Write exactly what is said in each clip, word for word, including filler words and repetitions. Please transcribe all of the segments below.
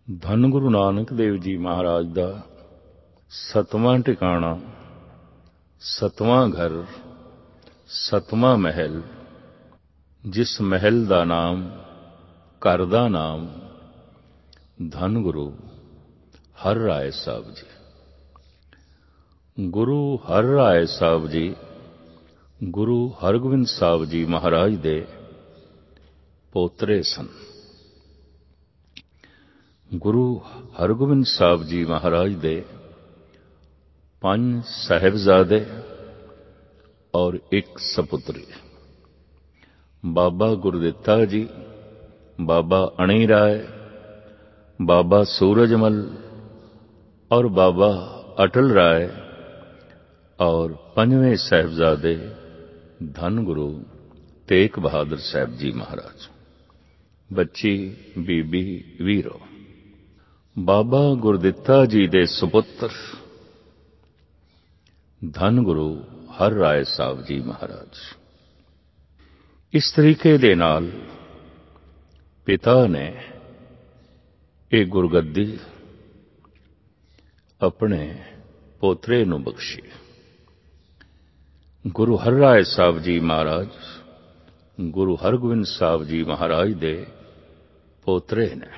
ਧੰਨ ਗੁਰੂ ਨਾਨਕ ਦੇਵ ਜੀ ਮਹਾਰਾਜ ਦਾ ਸਤਵਾਂ ਟਿਕਾਣਾ, ਸਤਵਾਂ ਘਰ, ਸਤਵਾਂ ਮਹਿਲ, ਜਿਸ ਮਹਿਲ ਦਾ ਨਾਮ, ਘਰ ਦਾ ਨਾਮ ਧੰਨ ਗੁਰੂ ਹਰ ਰਾਏ ਸਾਹਿਬ ਜੀ। ਗੁਰੂ ਹਰ ਰਾਏ ਸਾਹਿਬ ਜੀ ਗੁਰੂ ਹਰਗੋਬਿੰਦ ਸਾਹਿਬ ਜੀ ਮਹਾਰਾਜ ਦੇ ਪੋਤਰੇ ਸਨ। ਗੁਰੂ ਹਰਗੋਬਿੰਦ ਸਾਹਿਬ ਜੀ ਮਹਾਰਾਜ ਦੇ ਪੰਜ ਸਾਹਿਬਜ਼ਾਦੇ ਔਰ ਇੱਕ ਸਪੁੱਤਰੀ, ਬਾਬਾ ਗੁਰਦਿੱਤਾ ਜੀ, ਬਾਬਾ ਅਣੀ ਰਾਏ, ਬਾਬਾ ਸੂਰਜਮਲ ਔਰ ਬਾਬਾ ਅਟਲ ਰਾਏ, ਔਰ ਪੰਜਵੇਂ ਸਾਹਿਬਜ਼ਾਦੇ ਧੰਨ ਗੁਰੂ ਤੇਗ ਬਹਾਦਰ ਸਾਹਿਬ ਜੀ ਮਹਾਰਾਜ। ਬੱਚੀ, ਬੀਬੀ, ਵੀਰੋ, ਬਾਬਾ ਗੁਰਦਿੱਤਾ ਜੀ ਦੇ ਸੁਪੁੱਤਰ ਧੰਨ ਗੁਰੂ ਹਰ ਰਾਏ ਸਾਹਿਬ ਜੀ ਮਹਾਰਾਜ। ਇਸ ਤਰੀਕੇ ਦੇ ਨਾਲ ਪਿਤਾ ਨੇ ਇਹ ਗੁਰਗੱਦੀ ਆਪਣੇ ਪੋਤਰੇ ਨੂੰ ਬਖਸ਼ੀ। ਗੁਰੂ ਹਰ ਰਾਏ ਸਾਹਿਬ ਜੀ ਮਹਾਰਾਜ ਗੁਰੂ ਹਰਗੋਬਿੰਦ ਸਾਹਿਬ ਜੀ ਮਹਾਰਾਜ ਦੇ ਪੋਤਰੇ ਨੇ।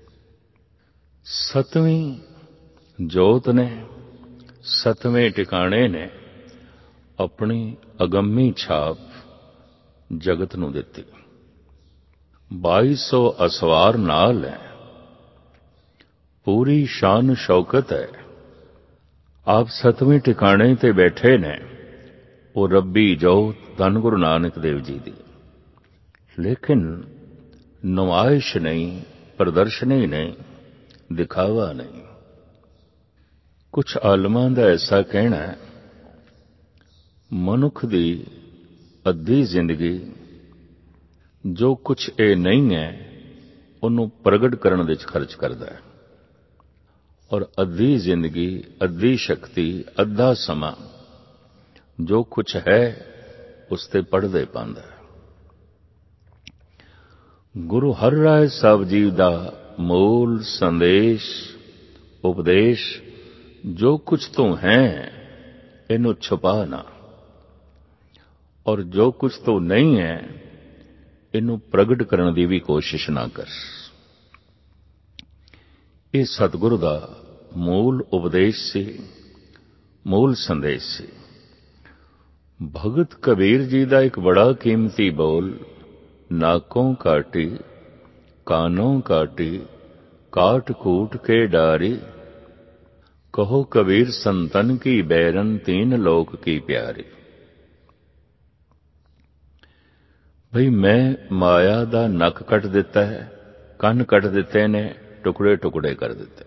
ਸਤਵੀਂ ਜੋਤ ਨੇ, ਸਤਵੇਂ ਟਿਕਾਣੇ ਨੇ ਆਪਣੀ ਅਗੰਮੀ ਛਾਪ ਜਗਤ ਨੂੰ ਦਿੱਤੀ। ਬਾਈ ਸੌ ਅਸਵਾਰ ਨਾਲ ਹੈ, ਪੂਰੀ ਸ਼ਾਨ ਸ਼ੌਕਤ ਹੈ। ਆਪ ਸਤਵੇਂ ਟਿਕਾਣੇ ਤੇ ਬੈਠੇ ਨੇ, ਉਹ ਰੱਬੀ ਜੋਤ ਧੰਨ ਗੁਰੂ ਨਾਨਕ ਦੇਵ ਜੀ ਦੀ। ਲੇਕਿਨ ਨੁਮਾਇਸ਼ ਨਹੀਂ, ਪ੍ਰਦਰਸ਼ਨੀ ਨਹੀਂ, ਦਿਖਾਵਾ ਨਹੀਂ। ਕੁਛ ਆਲਮਾਂ ਦਾ ਐਸਾ ਕਹਿਣਾ ਹੈ, ਮਨੁੱਖ ਦੀ ਅੱਧੀ ਜ਼ਿੰਦਗੀ ਜੋ ਕੁਛ ਇਹ ਨਹੀਂ ਹੈ ਉਹਨੂੰ ਪ੍ਰਗਟ ਕਰਨ ਵਿੱਚ ਖਰਚ ਕਰਦਾ ਹੈ, ਔਰ ਅੱਧੀ ਜ਼ਿੰਦਗੀ, ਅੱਧੀ ਸ਼ਕਤੀ, ਅੱਧਾ ਸਮਾਂ ਜੋ ਕੁਛ ਹੈ ਉਸ ਤੇ ਪੜ੍ਹਦੇ ਪਾਉਂਦਾ ਹੈ। ਗੁਰੂ ਹਰ ਰਾਏ ਸਾਹਿਬ ਜੀ ਦਾ ਮੂਲ ਸੰਦੇਸ਼, ਉਪਦੇਸ਼, ਜੋ ਕੁਛ ਤੂੰ ਹੈ ਇਹਨੂੰ ਛੁਪਾ ਨਾ, ਔਰ ਜੋ ਕੁਛ ਤੂੰ ਨਹੀਂ ਹੈ ਇਹਨੂੰ ਪ੍ਰਗਟ ਕਰਨ ਦੀ ਵੀ ਕੋਸ਼ਿਸ਼ ਨਾ ਕਰ। ਇਹ ਸਤਿਗੁਰੂ ਦਾ ਮੂਲ ਉਪਦੇਸ਼ ਸੀ, ਮੂਲ ਸੰਦੇਸ਼ ਸੀ। ਭਗਤ ਕਬੀਰ ਜੀ ਦਾ ਇੱਕ ਬੜਾ ਕੀਮਤੀ ਬੋਲ, ਨਾਕੋਂ ਕਾਟੀ ਕਾਨੋਂ ਕਾਟੀ ਕਾਟ ਕੂਟ ਕੇ ਡਾਰੀ, ਕਹੋ ਕਬੀਰ ਸੰਤਨ ਕੀ ਬੈਰਨ ਤੀਨ ਲੋਕ ਕੀ ਪਿਆਰੀ। ਭਈ ਮੈਂ ਮਾਇਆ ਦਾ ਨੱਕ ਕੱਟ ਦਿੱਤਾ ਹੈ, ਕੰਨ ਕੱਟ ਦਿੱਤੇ ਨੇ, ਟੁਕੜੇ ਟੁਕੜੇ ਕਰ ਦਿੱਤੇ।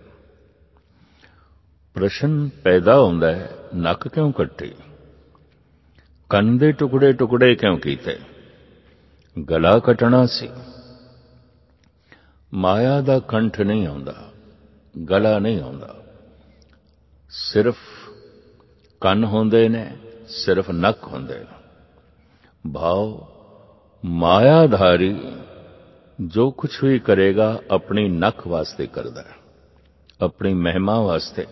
ਪ੍ਰਸ਼ਨ ਪੈਦਾ ਹੁੰਦਾ ਹੈ, ਨੱਕ ਕਿਉਂ ਕੱਟੀ, ਕੰਨ ਦੇ ਟੁਕੜੇ ਟੁਕੜੇ ਕਿਉਂ ਕੀਤੇ? ਗਲਾ ਕੱਟਣਾ ਸੀ। ਮਾਇਆ ਦਾ ਕੰਠ ਨਹੀਂ ਆਉਂਦਾ, ਗਲਾ ਨਹੀਂ ਆਉਂਦਾ, ਸਿਰਫ ਕੰਨ ਹੁੰਦੇ ਨੇ, ਸਿਰਫ ਨੱਕ ਹੁੰਦੇ ਨੇ। ਭਾਵ ਮਾਇਆਧਾਰੀ ਜੋ ਕੁਛ ਵੀ ਕਰੇਗਾ ਆਪਣੀ ਨੱਕ ਵਾਸਤੇ ਕਰਦਾ ਹੈ, ਆਪਣੀ ਮਹਿਮਾ ਵਾਸਤੇ,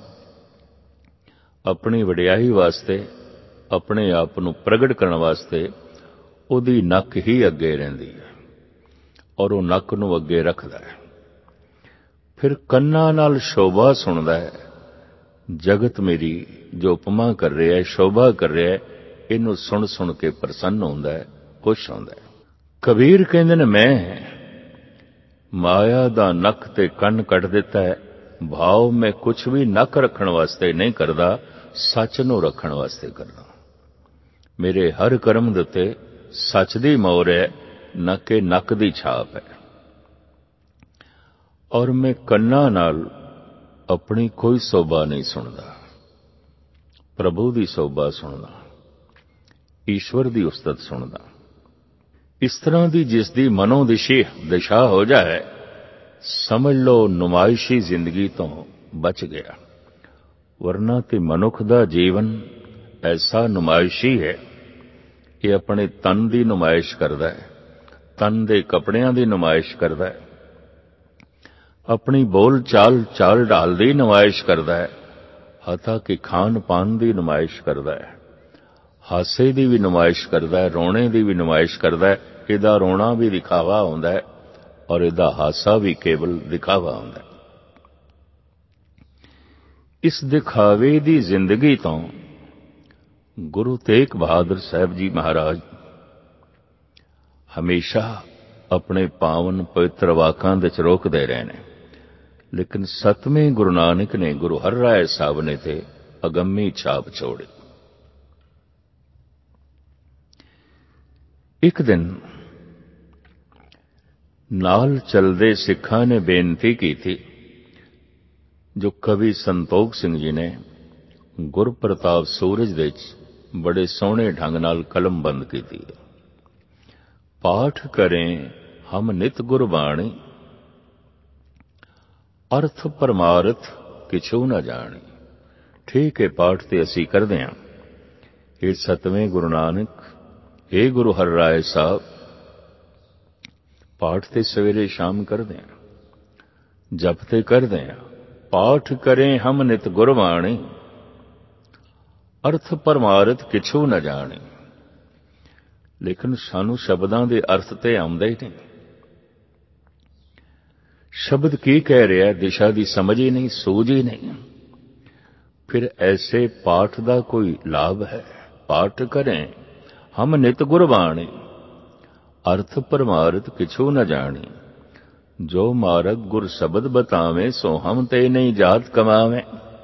ਆਪਣੀ ਵਡਿਆਈ ਵਾਸਤੇ, ਆਪਣੇ ਆਪ ਨੂੰ ਪ੍ਰਗਟ ਕਰਨ ਵਾਸਤੇ ਉਹਦੀ ਨੱਕ ਹੀ ਅੱਗੇ ਰਹਿੰਦੀ ਹੈ, ਔਰ ਉਹ ਨੱਕ ਨੂੰ ਅੱਗੇ ਰੱਖਦਾ ਹੈ। ਫਿਰ ਕੰਨਾਂ ਨਾਲ ਸ਼ੋਭਾ ਸੁਣਦਾ ਹੈ। ਜਗਤ ਮੇਰੀ ਜੋ ਉਪਮਾ ਕਰ ਰਿਹਾ ਹੈ, ਸ਼ੋਭਾ ਕਰ ਰਿਹਾ ਹੈ, ਇਹਨੂੰ ਸੁਣ ਸੁਣ ਕੇ ਪ੍ਰਸੰਨ ਹੁੰਦਾ ਹੈ, ਖੁਸ਼ ਹੁੰਦਾ ਹੈ। ਕਬੀਰ ਕਹਿੰਦੇ ਨੇ ਮੈਂ ਮਾਇਆ ਦਾ ਨੱਕ ਤੇ ਕੰਨ ਕੱਟ ਦਿੱਤਾ ਹੈ। ਭਾਵ ਮੈਂ ਕੁਛ ਵੀ ਨੱਕ ਰੱਖਣ ਵਾਸਤੇ ਨਹੀਂ ਕਰਦਾ, ਸੱਚ ਨੂੰ ਰੱਖਣ ਵਾਸਤੇ ਕਰਦਾ। ਮੇਰੇ ਹਰ ਕਰਮ ਦੇ ਉੱਤੇ ਸੱਚ ਦੀ ਮੋਹਰ ਹੈ, ਨਾ ਕਿ ਨੱਕ ਦੀ ਛਾਪ ਹੈ। ਔਰ ਮੈਂ ਕੰਨਾਂ ਨਾਲ ਆਪਣੀ ਕੋਈ ਸੋਭਾ ਨਹੀਂ ਸੁਣਦਾ, ਪ੍ਰਭੂ ਦੀ ਸੋਭਾ ਸੁਣਦਾ, ਈਸ਼ਵਰ ਦੀ ਉਸਤਤ ਸੁਣਦਾ। ਇਸ ਤਰ੍ਹਾਂ ਦੀ ਜਿਸ ਦੀ ਮਨੋ ਦਿਸ਼ੀ ਦਿਸ਼ਾ ਹੋ ਜਾਏ, ਸਮਝ ਲਓ ਨੁਮਾਇਸ਼ੀ ਜ਼ਿੰਦਗੀ ਤੋਂ ਬਚ ਗਿਆ। ਵਰਨਾ ਤੇ ਮਨੁੱਖ ਦਾ ਜੀਵਨ ਐਸਾ ਨੁਮਾਇਸ਼ੀ ਹੈ, ਇਹ ਆਪਣੇ ਤਨ ਦੀ ਨੁਮਾਇਸ਼ ਕਰਦਾ ਹੈ, ਤਨ ਦੇ ਕੱਪੜਿਆਂ ਦੀ ਨੁਮਾਇਸ਼ ਕਰਦਾ ਹੈ, ਆਪਣੀ ਬੋਲ ਚਾਲ ਚਾਲ ਢਾਲ ਦੀ ਨੁਮਾਇਸ਼ ਕਰਦਾ ਹੈ, ਹਤਾ ਕਿ ਖਾਣ ਪਾਨ ਦੀ ਨੁਮਾਇਸ਼ ਕਰਦਾ ਹੈ, ਹਾਸੇ ਦੀ ਵੀ ਨੁਮਾਇਸ਼ ਕਰਦਾ ਹੈ, ਰੋਣੇ ਦੀ ਵੀ ਨੁਮਾਇਸ਼ ਕਰਦਾ ਹੈ। ਇਹਦਾ ਰੋਣਾ ਵੀ ਦਿਖਾਵਾ ਹੁੰਦਾ ਹੈ ਔਰ ਇਹਦਾ ਹਾਸਾ ਵੀ ਕੇਵਲ ਦਿਖਾਵਾ ਹੁੰਦਾ ਹੈ। ਇਸ ਦਿਖਾਵੇ ਦੀ ਜ਼ਿੰਦਗੀ ਤੋਂ ਗੁਰੂ ਤੇਗ ਬਹਾਦਰ ਸਾਹਿਬ ਜੀ ਮਹਾਰਾਜ ਹਮੇਸ਼ਾ ਆਪਣੇ ਪਾਵਨ ਪਵਿੱਤਰ ਵਾਕਾਂ ਦੇ ਚ ਰੋਕਦੇ ਰਹੇ ਨੇ, ਲੇਕਿਨ ਸਤਵੇਂ ਗੁਰੂ ਨਾਨਕ ਨੇ, ਗੁਰੂ ਹਰਿਰਾਏ ਸਾਹਿਬ ਨੇ ਤੇ ਅਗੰਮੀ ਛਾਪ ਛੋੜੀ। ਇੱਕ ਦਿਨ ਨਾਲ ਚਲਦੇ ਸਿੱਖਾਂ ਨੇ ਬੇਨਤੀ ਕੀਤੀ, ਜੋ ਕਵੀ ਸੰਤੋਖ ਸਿੰਘ ਜੀ ਨੇ ਗੁਰਪ੍ਰਤਾਪ ਸੂਰਜ ਦੇ ਚ ਬੜੇ ਸੋਹਣੇ ਢੰਗ ਨਾਲ ਕਲਮਬੰਦ ਕੀਤੀ ਹੈ। ਪਾਠ ਕरें ਹਮ ਨਿਤ ਗੁਰਬਾਣੀ, ਅਰਥ ਪਰਮਾਰਥ ਕਿਛੂ ਨਾ ਜਾਣੀ। ਠੀਕ ਹੈ, ਪਾਠ ਤੇ ਅਸੀਂ ਕਰਦੇ ਹਾਂ। ਇਹ ਸਤਵੇਂ ਗੁਰੂ ਨਾਨਕ, ਇਹ ਗੁਰੂ ਹਰਿਰਾਏ ਸਾਹਿਬ, ਪਾਠ ਤੇ ਸਵੇਰੇ ਸ਼ਾਮ ਕਰਦੇ ਹਾਂ, ਜਪ ਤੇ ਕਰਦੇ ਹਾਂ। ਪਾਠ ਕरें ਹਮ ਨਿਤ ਗੁਰਬਾਣੀ, ਅਰਥ ਪਰਮਾਰਥ ਕਿਛੂ ਨਾ ਜਾਣੀ। ਲੇਕਿਨ ਸਾਨੂੰ ਸ਼ਬਦਾਂ ਦੇ ਅਰਥ ਤੇ ਆਉਂਦੇ ਹੀ ਨਹੀਂ। ਸ਼ਬਦ ਕੀ ਕਹਿ ਰਿਹਾ, ਦਿਸ਼ਾ ਦੀ ਸਮਝ ਹੀ ਨਹੀਂ, ਸੂਝ ਹੀ ਨਹੀਂ। ਫਿਰ ਐਸੇ ਪਾਠ ਦਾ ਕੋਈ ਲਾਭ ਹੈ? ਪਾਠ ਕरें ਹਮ ਨਿਤ ਗੁਰਬਾਣੀ, ਅਰਥ ਪਰਮਾਰਥ ਕਿਛੂ ਨ ਜਾਣੀ। ਜੋ ਮਾਰਗ ਗੁਰ ਸ਼ਬਦ ਬਤਾਵੇਂ, ਸੋ ਹਮ ਤੇ ਨਹੀਂ ਜਾਤ ਕਮਾਵੇਂ।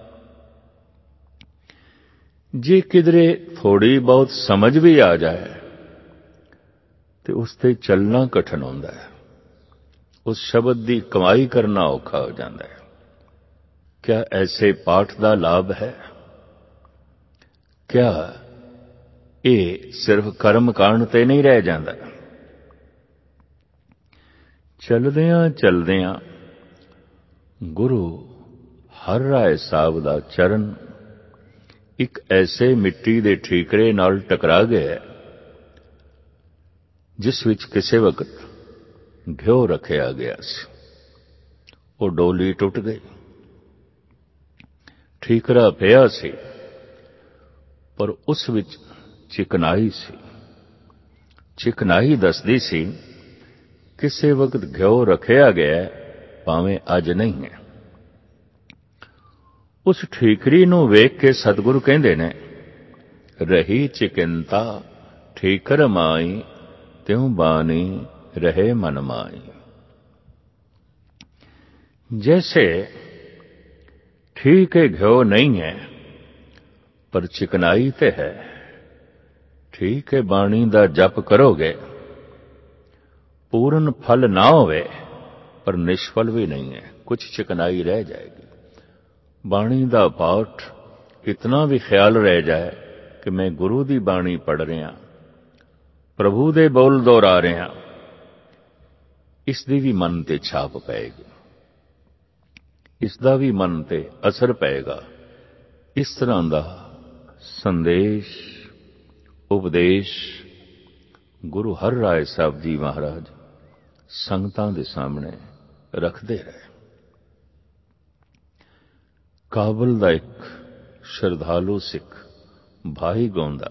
ਜੇ ਕਿਧਰੇ ਥੋੜੀ ਬਹੁਤ ਸਮਝ ਵੀ ਆ ਜਾਏ ਤੇ ਉਸ ਤੇ ਚੱਲਣਾ ਕਠਿਨ ਹੁੰਦਾ ਹੈ, ਉਸ ਸ਼ਬਦ ਦੀ ਕਮਾਈ ਕਰਨਾ ਔਖਾ ਹੋ ਜਾਂਦਾ ਹੈ। ਕਿਆ ਐਸੇ ਪਾਠ ਦਾ ਲਾਭ ਹੈ? ਕਿਆ ਇਹ ਸਿਰਫ ਕਰਮ ਕਾਂਡ ਤੇ ਨਹੀਂ ਰਹਿ ਜਾਂਦਾ? ਚਲਦਿਆਂ ਚਲਦਿਆਂ ਗੁਰੂ ਹਰਿਰਾਏ ਸਾਹਿਬ ਦਾ ਚਰਨ ਇੱਕ ਐਸੇ ਮਿੱਟੀ ਦੇ ਠੀਕਰੇ ਨਾਲ ਟਕਰਾ ਗਿਆ ਜਿਸ ਵਿੱਚ ਕਿਸੇ ਵਕਤ ਘਿਓ ਰੱਖਿਆ ਗਿਆ ਸੀ। ਉਹ ਡੋਲੀ ਟੁੱਟ ਗਈ। ਠੀਕਰਾ ਪਿਆ ਸੀ ਪਰ ਉਸ ਵਿੱਚ ਚਿਕਨਾਈ ਸੀ। ਚਿਕਨਾਈ ਦੱਸਦੀ ਸੀ ਕਿਸੇ ਵਕਤ ਘਿਓ ਰੱਖਿਆ ਗਿਆ, ਭਾਵੇਂ ਅੱਜ ਨਹੀਂ ਹੈ। ਉਸ ਠੀਕਰੀ ਨੂੰ ਵੇਖ ਕੇ ਸਤਿਗੁਰੂ ਕਹਿੰਦੇ ਨੇ, ਰਹੀ ਚਿਕਿੰਤਾ ਠੀਕਰ ਮਾਈ, ਤਿਉ ਬਾਣੀ ਰਹੇ ਮਨ ਮਾਈ। जैसे ठीक है घ्यो नहीं है पर चिकनाई ते है, ठीक है बाणी दा जप करोगे, पूर्ण फल ना होवे पर निष्फल भी नहीं है, कुछ चिकनाई रह जाएगी। बाणी दा पाठ इतना भी ख्याल रह जाए कि मैं गुरु दी बाणी पढ़ रहा, प्रभु दे बोल दोहरा रहा, इसदी भी मन ते छाप पएगी, इसका भी मन ते असर पएगा। इस तरह का संदेश उपदेश गुरु हरिराए साहब जी महाराज संगतां दे सामने रखते रहे। काबुल का एक श्रद्धालु सिख भाई गौंदा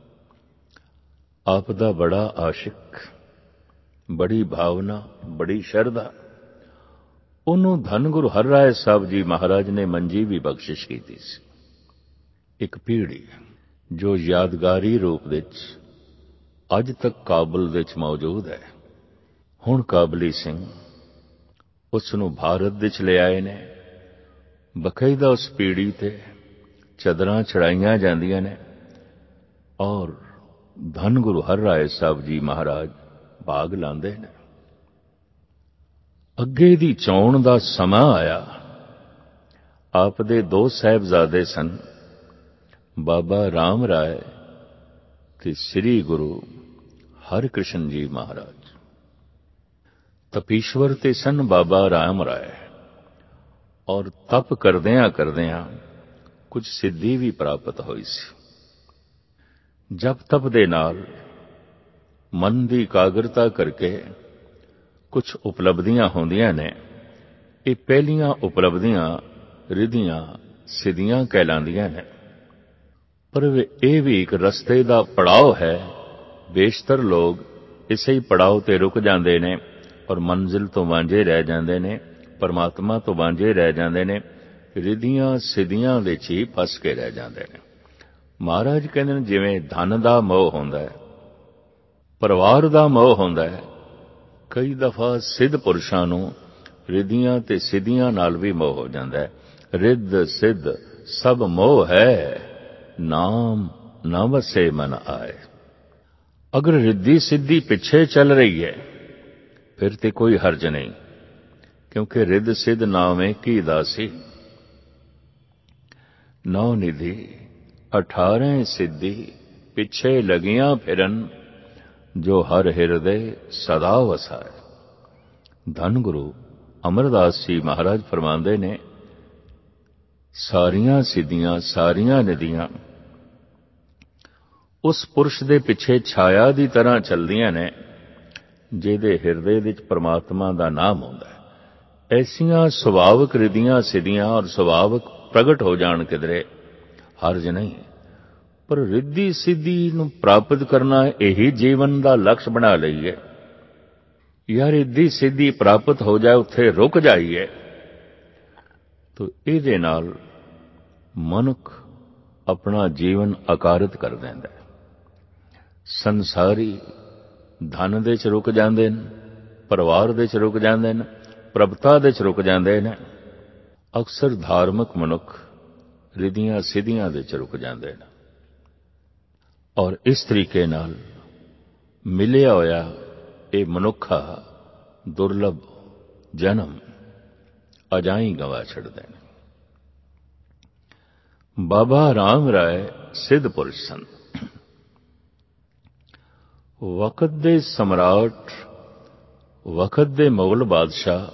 आप दा बड़ा आशिक, बड़ी भावना, बड़ी शरधा, ਉਹਨੂੰ ਧੰਨ ਗੁਰੂ ਹਰਿਰਾਏ ਸਾਹਿਬ ਜੀ ਮਹਾਰਾਜ ਨੇ ਮੰਜੀ ਵੀ ਬਖਸ਼ਿਸ਼ ਕੀਤੀ ਸੀ। ਇੱਕ ਪੀੜ੍ਹੀ ਜੋ ਯਾਦਗਾਰੀ ਰੂਪ ਵਿੱਚ ਅੱਜ ਤੱਕ ਕਾਬੁਲ ਵਿੱਚ ਮੌਜੂਦ ਹੈ। ਹੁਣ ਕਾਬਲੀ ਸਿੰਘ ਉਸ ਨੂੰ ਭਾਰਤ ਵਿੱਚ ਲਿਆਏ ਨੇ। ਬਕਾਇਦਾ ਉਸ ਪੀੜ੍ਹੀ ਤੇ ਚਾਦਰਾਂ ਚੜਾਈਆਂ ਜਾਂਦੀਆਂ ਨੇ ਔਰ ਧੰਨ ਗੁਰੂ ਹਰਿਰਾਏ ਸਾਹਿਬ ਜੀ ਮਹਾਰਾਜ ਭਾਗ ਲਾਉਂਦੇ ਨੇ। ਅੱਗੇ ਦੀ ਚੋਣ ਦਾ ਸਮਾਂ ਆਇਆ। ਆਪ ਦੇ ਦੋ ਸਾਹਿਬਜ਼ਾਦੇ ਸਨ, ਬਾਬਾ ਰਾਮ ਰਾਏ ਤੇ ਸ੍ਰੀ ਗੁਰੂ ਹਰਿਕ੍ਰਿਸ਼ਨ ਜੀ ਮਹਾਰਾਜ। ਤਪੀਸ਼ਵਰ ਤੇ ਸਨ ਬਾਬਾ ਰਾਮ ਰਾਏ ਔਰ ਤਪ ਕਰਦਿਆਂ ਕਰਦਿਆਂ ਕੁਝ ਸਿੱਧੀ ਵੀ ਪ੍ਰਾਪਤ ਹੋਈ ਸੀ। ਜਪ ਤਪ ਦੇ ਨਾਲ ਮਨ ਦੀ ਇਕਾਗਰਤਾ ਕਰਕੇ ਕੁਝ ਉਪਲਬਧੀਆਂ ਹੁੰਦੀਆਂ ਨੇ ਇਹ ਪਹਿਲੀਆਂ ਉਪਲਬਧੀਆਂ ਰਿਧੀਆਂ ਸਿੱਧੀਆਂ ਕਹਿਲਾਉਂਦੀਆਂ ਨੇ। ਪਰ ਇਹ ਵੀ ਇੱਕ ਰਸਤੇ ਦਾ ਪੜਾਅ ਹੈ। ਬੇਸ਼ਤਰ ਲੋਕ ਇਸੇ ਹੀ ਪੜਾਅ ਤੇ ਰੁਕ ਜਾਂਦੇ ਨੇ ਔਰ ਮੰਜ਼ਿਲ ਤੋਂ ਵਾਂਝੇ ਰਹਿ ਜਾਂਦੇ ਨੇ, ਪਰਮਾਤਮਾ ਤੋਂ ਵਾਂਝੇ ਰਹਿ ਜਾਂਦੇ ਨੇ, ਰਿਧੀਆਂ ਸਿੱਧੀਆਂ ਵਿੱਚ ਹੀ ਫਸ ਕੇ ਰਹਿ ਜਾਂਦੇ ਨੇ। ਮਹਾਰਾਜ ਕਹਿੰਦੇ ਨੇ ਜਿਵੇਂ ਧਨ ਦਾ ਮੋਹ ਹੁੰਦਾ ਹੈ, ਪਰਿਵਾਰ ਦਾ ਮੋਹ ਹੁੰਦਾ ਹੈ, ਕਈ ਦਫਾ ਸਿੱਧ ਪੁਰਸ਼ਾਂ ਨੂੰ ਰਿਧੀਆਂ ਤੇ ਸਿੱਧੀਆਂ ਨਾਲ ਵੀ ਮੋਹ ਹੋ ਜਾਂਦਾ ਹੈ। ਰਿੱਧ ਸਿੱਧ ਸਭ ਮੋਹ ਹੈ, ਨਾਮ ਨਾ ਵਸੇ ਮਨ ਆਏ। ਅਗਰ ਰਿੱਧੀ ਸਿੱਧੀ ਪਿੱਛੇ ਚੱਲ ਰਹੀ ਹੈ ਫਿਰ ਤੇ ਕੋਈ ਹਰਜ ਨਹੀਂ, ਕਿਉਂਕਿ ਰਿੱਧ ਸਿੱਧ ਨਾਵੇਂ ਕੀ ਦਾਸੀ। ਨੌ ਨਿਧੀ ਅਠਾਰਹ ਸਿੱਧੀ ਪਿੱਛੇ ਲਗੀਆਂ ਫਿਰਨ, ਜੋ ਹਰ ਹਿਰਦੇ ਸਦਾ ਵਸਾਏ। ਧੰਨ ਗੁਰੂ ਅਮਰਦਾਸ ਜੀ ਮਹਾਰਾਜ ਫਰਮਾਉਂਦੇ ਨੇ, ਸਾਰੀਆਂ ਸਿੱਧੀਆਂ ਸਾਰੀਆਂ ਨਿਧੀਆਂ ਉਸ ਪੁਰਸ਼ ਦੇ ਪਿੱਛੇ ਛਾਇਆ ਦੀ ਤਰ੍ਹਾਂ ਚੱਲਦੀਆਂ ਨੇ ਜਿਹਦੇ ਹਿਰਦੇ ਵਿੱਚ ਪਰਮਾਤਮਾ ਦਾ ਨਾਮ ਹੁੰਦਾ ਹੈ। ਐਸੀਆਂ ਸੁਭਾਵਕ ਰਿਧੀਆਂ ਸਿੱਧੀਆਂ ਔਰ ਸੁਭਾਵਕ ਪ੍ਰਗਟ ਹੋ ਜਾਣ ਕਿਧਰੇ ਹਰਜ ਨਹੀਂ, ਪਰ ਰਿੱਧੀ ਸਿੱਧੀ ਨੂੰ ਪ੍ਰਾਪਤ ਕਰਨਾ ਇਹੀ ਜੀਵਨ ਦਾ ਲਕਸ਼ ਬਣਾ ਲਈਏ ਜਾਂ ਰਿੱਧੀ ਸਿੱਧੀ ਪ੍ਰਾਪਤ ਹੋ ਜਾਏ ਉੱਥੇ ਰੁਕ ਜਾਈਏ, ਤਾਂ ਇਹਦੇ ਨਾਲ ਮਨੁੱਖ ਆਪਣਾ ਜੀਵਨ ਅਕਾਰਤ ਕਰ ਦਿੰਦਾ ਹੈ। ਸੰਸਾਰੀ ਧਨ ਦੇ ਚ ਰੁਕ ਜਾਂਦੇ ਨੇ, ਪਰਿਵਾਰ ਦੇ ਚ ਰੁਕ ਜਾਂਦੇ ਨੇ, ਪ੍ਰਭਤਾ ਦੇ ਚ ਰੁਕ ਜਾਂਦੇ ਨੇ। ਅਕਸਰ ਧਾਰਮਿਕ ਮਨੁੱਖ ਰਿਧੀਆਂ ਸਿੱਧੀਆਂ ਦੇ ਚ ਰੁਕ ਜਾਂਦੇ ਨੇ ਔਰ ਇਸ ਤਰੀਕੇ ਨਾਲ ਮਿਲਿਆ ਹੋਇਆ ਇਹ ਮਨੁੱਖਾ ਦੁਰਲਭ ਜਨਮ ਅਜਾਈਂ ਗਵਾ ਛੱਡਦੇ ਨੇ। ਬਾਬਾ ਰਾਮ ਰਾਏ ਸਿੱਧ ਪੁਰਸ਼ ਸਨ। ਵਕਤ ਦੇ ਸਮਰਾਟ, ਵਕਤ ਦੇ ਮੁਗਲ ਬਾਦਸ਼ਾਹ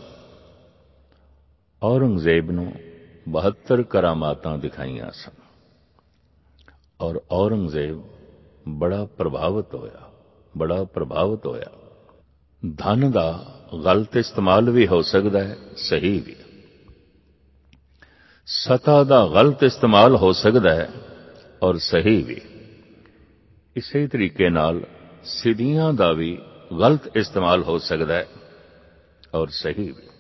ਔਰੰਗਜ਼ੇਬ ਨੂੰ ਬਹੱਤਰ ਕਰਾਮਾਤਾਂ ਦਿਖਾਈਆਂ ਸਨ ਔਰ ਔਰੰਗਜ਼ੇਬ ਬੜਾ ਪ੍ਰਭਾਵਿਤ ਹੋਇਆ, ਬੜਾ ਪ੍ਰਭਾਵਿਤ ਹੋਇਆ। ਧਨ ਦਾ ਗਲਤ ਇਸਤੇਮਾਲ ਵੀ ਹੋ ਸਕਦਾ ਹੈ, ਸਹੀ ਵੀ। ਸਤਾ ਦਾ ਗਲਤ ਇਸਤੇਮਾਲ ਹੋ ਸਕਦਾ ਹੈ ਔਰ ਸਹੀ ਵੀ। ਇਸੇ ਤਰੀਕੇ ਨਾਲ ਸਿੱਧੀਆਂ ਦਾ ਵੀ ਗਲਤ ਇਸਤੇਮਾਲ ਹੋ ਸਕਦਾ ਹੈ ਔਰ ਸਹੀ ਵੀ।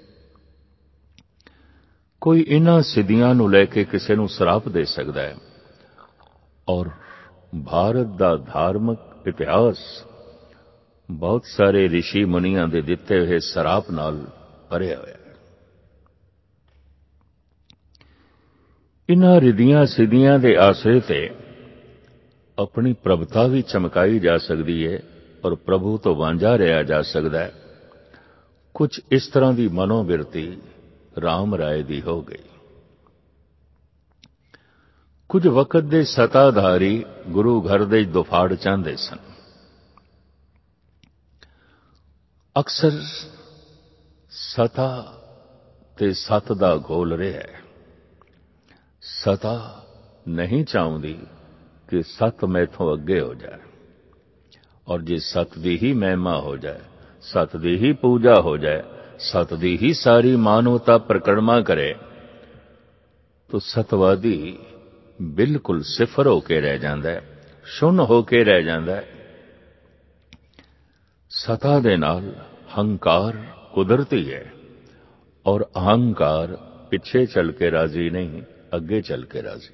ਕੋਈ ਇਹਨਾਂ ਸਿੱਧੀਆਂ ਨੂੰ ਲੈ ਕੇ ਕਿਸੇ ਨੂੰ ਸਰਾਪ ਦੇ ਸਕਦਾ ਹੈ ਔਰ ਭਾਰਤ ਦਾ ਧਾਰਮਿਕ ਇਤਿਹਾਸ ਬਹੁਤ ਸਾਰੇ ਰਿਸ਼ੀ ਮੁਨੀਆਂ ਦੇ ਦਿੱਤੇ ਹੋਏ ਸਰਾਪ ਨਾਲ ਭਰਿਆ ਹੋਇਆ ਹੈ। ਇਹਨਾਂ ਰਿਧੀਆਂ ਸਿੱਧੀਆਂ ਦੇ ਆਸਰੇ ਤੇ ਆਪਣੀ ਪ੍ਰਭਤਾ ਵੀ ਚਮਕਾਈ ਜਾ ਸਕਦੀ ਹੈ ਔਰ ਪ੍ਰਭੂ ਤੋਂ ਵਾਂਝਾ ਰਿਹਾ ਜਾ ਸਕਦਾ ਹੈ। ਕੁਝ ਇਸ ਤਰ੍ਹਾਂ ਦੀ ਮਨੋਬਿਰਤੀ ਰਾਮ ਰਾਏ ਦੀ ਹੋ ਗਈ। ਕੁਝ ਵਕਤ ਦੇ ਸਤਾਧਾਰੀ ਗੁਰੂ ਘਰ ਦੇ ਦੁਫਾੜ ਚਾਹੁੰਦੇ ਸਨ। ਅਕਸਰ ਸਤਾ ਤੇ ਸਤ ਦਾ ਘੋਲ ਰਿਹਾ ਹੈ। ਸਤਾ ਨਹੀਂ ਚਾਹੁੰਦੀ ਕਿ ਸਤ ਮੈਥੋਂ ਅੱਗੇ ਹੋ ਜਾਏ ਔਰ ਜੇ ਸਤ ਦੀ ਹੀ ਮਹਿਮਾ ਹੋ ਜਾਏ, ਸਤ ਦੀ ਹੀ ਪੂਜਾ ਹੋ ਜਾਏ, ਸਤ ਦੀ ਹੀ ਸਾਰੀ ਮਾਨਵਤਾ ਪ੍ਰਕਰਮਾ ਕਰੇ ਤਾਂ ਸਤਵਾਦੀ ਬਿਲਕੁਲ ਸਿਫਰ ਹੋ ਕੇ ਰਹਿ ਜਾਂਦਾ ਹੈ, ਸ਼ੂਨ ਹੋ ਕੇ ਰਹਿ ਜਾਂਦਾ ਹੈ। ਸਤਾ ਦੇ ਨਾਲ ਹੰਕਾਰ ਕੁਦਰਤੀ ਹੈ ਔਰ ਅਹੰਕਾਰ ਪਿੱਛੇ ਚੱਲ ਕੇ ਰਾਜ਼ੀ ਨਹੀਂ, ਅੱਗੇ ਚੱਲ ਕੇ ਰਾਜ਼ੀ।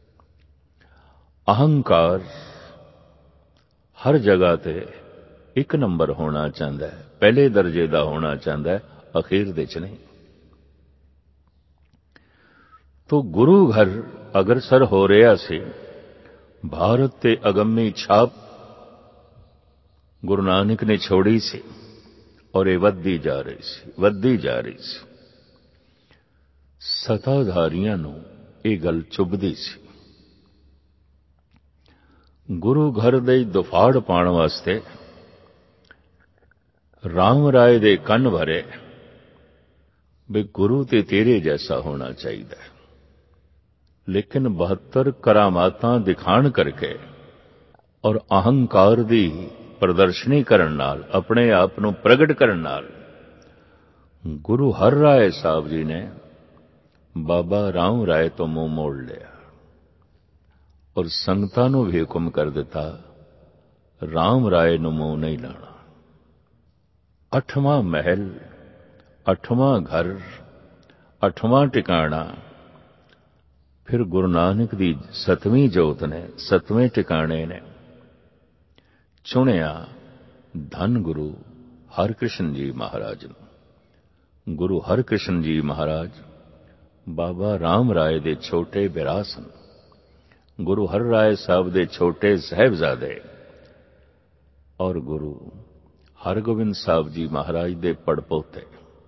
ਅਹੰਕਾਰ ਹਰ ਜਗ੍ਹਾ ਤੇ ਇੱਕ ਨੰਬਰ ਹੋਣਾ ਚਾਹੁੰਦਾ ਹੈ, ਪਹਿਲੇ ਦਰਜੇ ਦਾ ਹੋਣਾ ਚਾਹੁੰਦਾ ਹੈ, ਅਖੀਰ ਦੇ ਚ ਨਹੀਂ। ਤੋ ਗੁਰੂ ਘਰ ਅਗਰਸਰ ਹੋ ਰਿਹਾ ਸੀ। ਭਾਰਤ ਤੇ ਅਗੰਮੀ ਛਾਪ ਗੁਰੂ ਨਾਨਕ ਨੇ ਛੋੜੀ ਸੀ ਔਰ ਇਹ ਵੱਧਦੀ ਜਾ ਰਹੀ ਸੀ, ਵੱਧਦੀ ਜਾ ਰਹੀ ਸੀ। ਸਤਾਧਾਰੀਆਂ ਨੂੰ ਇਹ ਗੱਲ ਚੁੱਭਦੀ ਸੀ। ਗੁਰੂ ਘਰ ਦੇ ਦੁਫਾੜ ਪਾਉਣ ਵਾਸਤੇ ਰਾਮ ਰਾਏ ਦੇ ਕੰਨ ਭਰੇ ਵੀ ਗੁਰੂ ਤੇ ਤੇਰੇ ਜੈਸਾ ਹੋਣਾ ਚਾਹੀਦਾ ਹੈ, ਲੇਕਿਨ ਬਹੱਤਰ ਕਰਾਮਾਤਾਂ ਦਿਖਾਣ ਕਰਕੇ ਔਰ ਅਹੰਕਾਰ ਦੀ ਪ੍ਰਦਰਸ਼ਨੀ ਕਰਨ ਨਾਲ, ਆਪਣੇ ਆਪ ਨੂੰ ਪ੍ਰਗਟ ਕਰਨ ਨਾਲ ਗੁਰੂ ਹਰ ਰਾਏ ਸਾਹਿਬ ਜੀ ਨੇ ਬਾਬਾ ਰਾਮ ਰਾਏ ਤੋਂ ਮੂੰਹ ਮੋੜ ਲਿਆ ਔਰ ਸੰਗਤਾਂ ਨੂੰ ਵੀ ਹੁਕਮ ਕਰ ਦਿੱਤਾ, ਰਾਮ ਰਾਏ ਨੂੰ ਮੂੰਹ ਨਹੀਂ ਲਾਣਾ। ਅੱਠਵਾਂ ਮਹਿਲ, ਅੱਠਵਾਂ ਘਰ, ਅੱਠਵਾਂ ਟਿਕਾਣਾ ਫਿਰ ਗੁਰੂ ਨਾਨਕ ਦੀ ਸਤਵੀਂ ਜੋਤ ਨੇ, ਸਤਵੇਂ ਟਿਕਾਣੇ ਨੇ ਚੁਣਿਆ ਧੰਨ ਗੁਰੂ ਹਰਿਕ੍ਰਿਸ਼ਨ ਜੀ ਮਹਾਰਾਜ ਨੂੰ। ਗੁਰੂ ਹਰਿਕ੍ਰਿਸ਼ਨ ਜੀ ਮਹਾਰਾਜ ਬਾਬਾ ਰਾਮ ਰਾਏ ਦੇ ਛੋਟੇ ਭਰਾ ਸਨ। ਗੁਰੂ ਹਰ ਰਾਏ ਸਾਹਿਬ ਦੇ ਛੋਟੇ ਸਾਹਿਬਜ਼ਾਦੇ ਔਰ ਗੁਰੂ ਹਰਗੋਬਿੰਦ ਸਾਹਿਬ ਜੀ ਮਹਾਰਾਜ ਦੇ ਪੜਪੋਤੇ।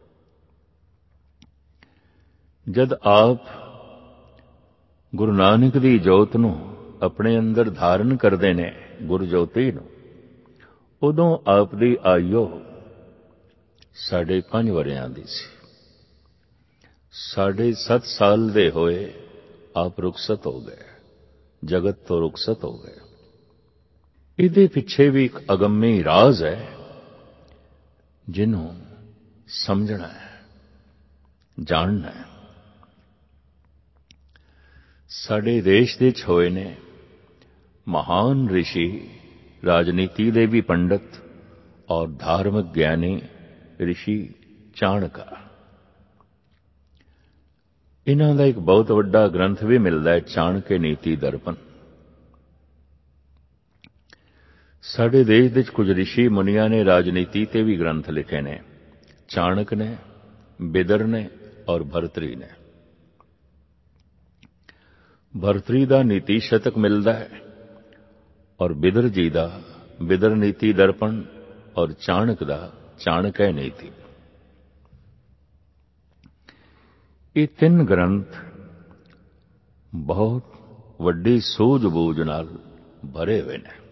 ਜਦ ਆਪ ਗੁਰੂ ਨਾਨਕ ਦੀ ਜੋਤ ਨੂੰ ਆਪਣੇ ਅੰਦਰ ਧਾਰਨ ਕਰਦੇ ਨੇ, ਗੁਰਜੋਤੀ ਨੂੰ, ਉਦੋਂ ਆਪ ਦੀ ਆਯੂ ਸਾਢੇ ਪੰਜ ਵਰਿਆਂ ਦੀ ਸੀ। ਸਾਢੇ ਸੱਤ ਸਾਲ ਦੇ ਹੋਏ ਆਪ ਰੁਖਸਤ ਹੋ ਗਏ, ਜਗਤ ਤੋਂ ਰੁਖਸਤ ਹੋ ਗਏ। ਇਹਦੇ ਪਿੱਛੇ ਵੀ ਇੱਕ ਅਗੰਮੀ ਰਾਜ਼ ਹੈ ਜਿਹਨੂੰ ਸਮਝਣਾ ਹੈ, ਜਾਣਨਾ ਹੈ। ਸਾਡੇ ਦੇਸ਼ ਦੇ ਵਿੱਚ ਹੋਏ ਨੇ ਮਹਾਨ ਰਿਸ਼ੀ, ਰਾਜਨੀਤੀ ਦੇ ਵੀ ਪੰਡਤ ਔਰ ਧਾਰਮਿਕ ਗਿਆਨੀ ਰਿਸ਼ੀ ਚਾਣਕਾ। ਇਹਨਾਂ ਦਾ ਇੱਕ ਬਹੁਤ ਵੱਡਾ ਗ੍ਰੰਥ ਵੀ ਮਿਲਦਾ ਹੈ, ਚਾਣਕੇ ਨੀਤੀ ਦਰਪਣ। ਸਾਡੇ ਦੇਸ਼ ਵਿੱਚ ਕੁਝ ਰਿਸ਼ੀ ਮੁਨੀਆਂ ਨੇ ਰਾਜਨੀਤੀ ਤੇ ਵੀ ਗ੍ਰੰਥ ਲਿਖੇ ਨੇ, ਚਾਣਕ ਨੇ, ਬਿਦਰ ਨੇ ਔਰ ਭਰਤਰੀ ਨੇ। ਭਰਤਰੀ ਦਾ ਨੀਤੀ ਸ਼ਤਕ ਮਿਲਦਾ ਹੈ ਔਰ ਬਿਦਰ ਜੀ ਦਾ ਬਿਦਰ ਨੀਤੀ ਦਰਪਣ ਔਰ ਚਾਣਕ ਦਾ ਚਾਣਕੇ ਨੀਤੀ। ਇਹ ਤਿੰਨ ਗ੍ਰੰਥ ਬਹੁਤ ਵੱਡੀ ਸੂਝ-ਬੂਝ ਨਾਲ ਭਰੇ ਹੋਏ ਨੇ।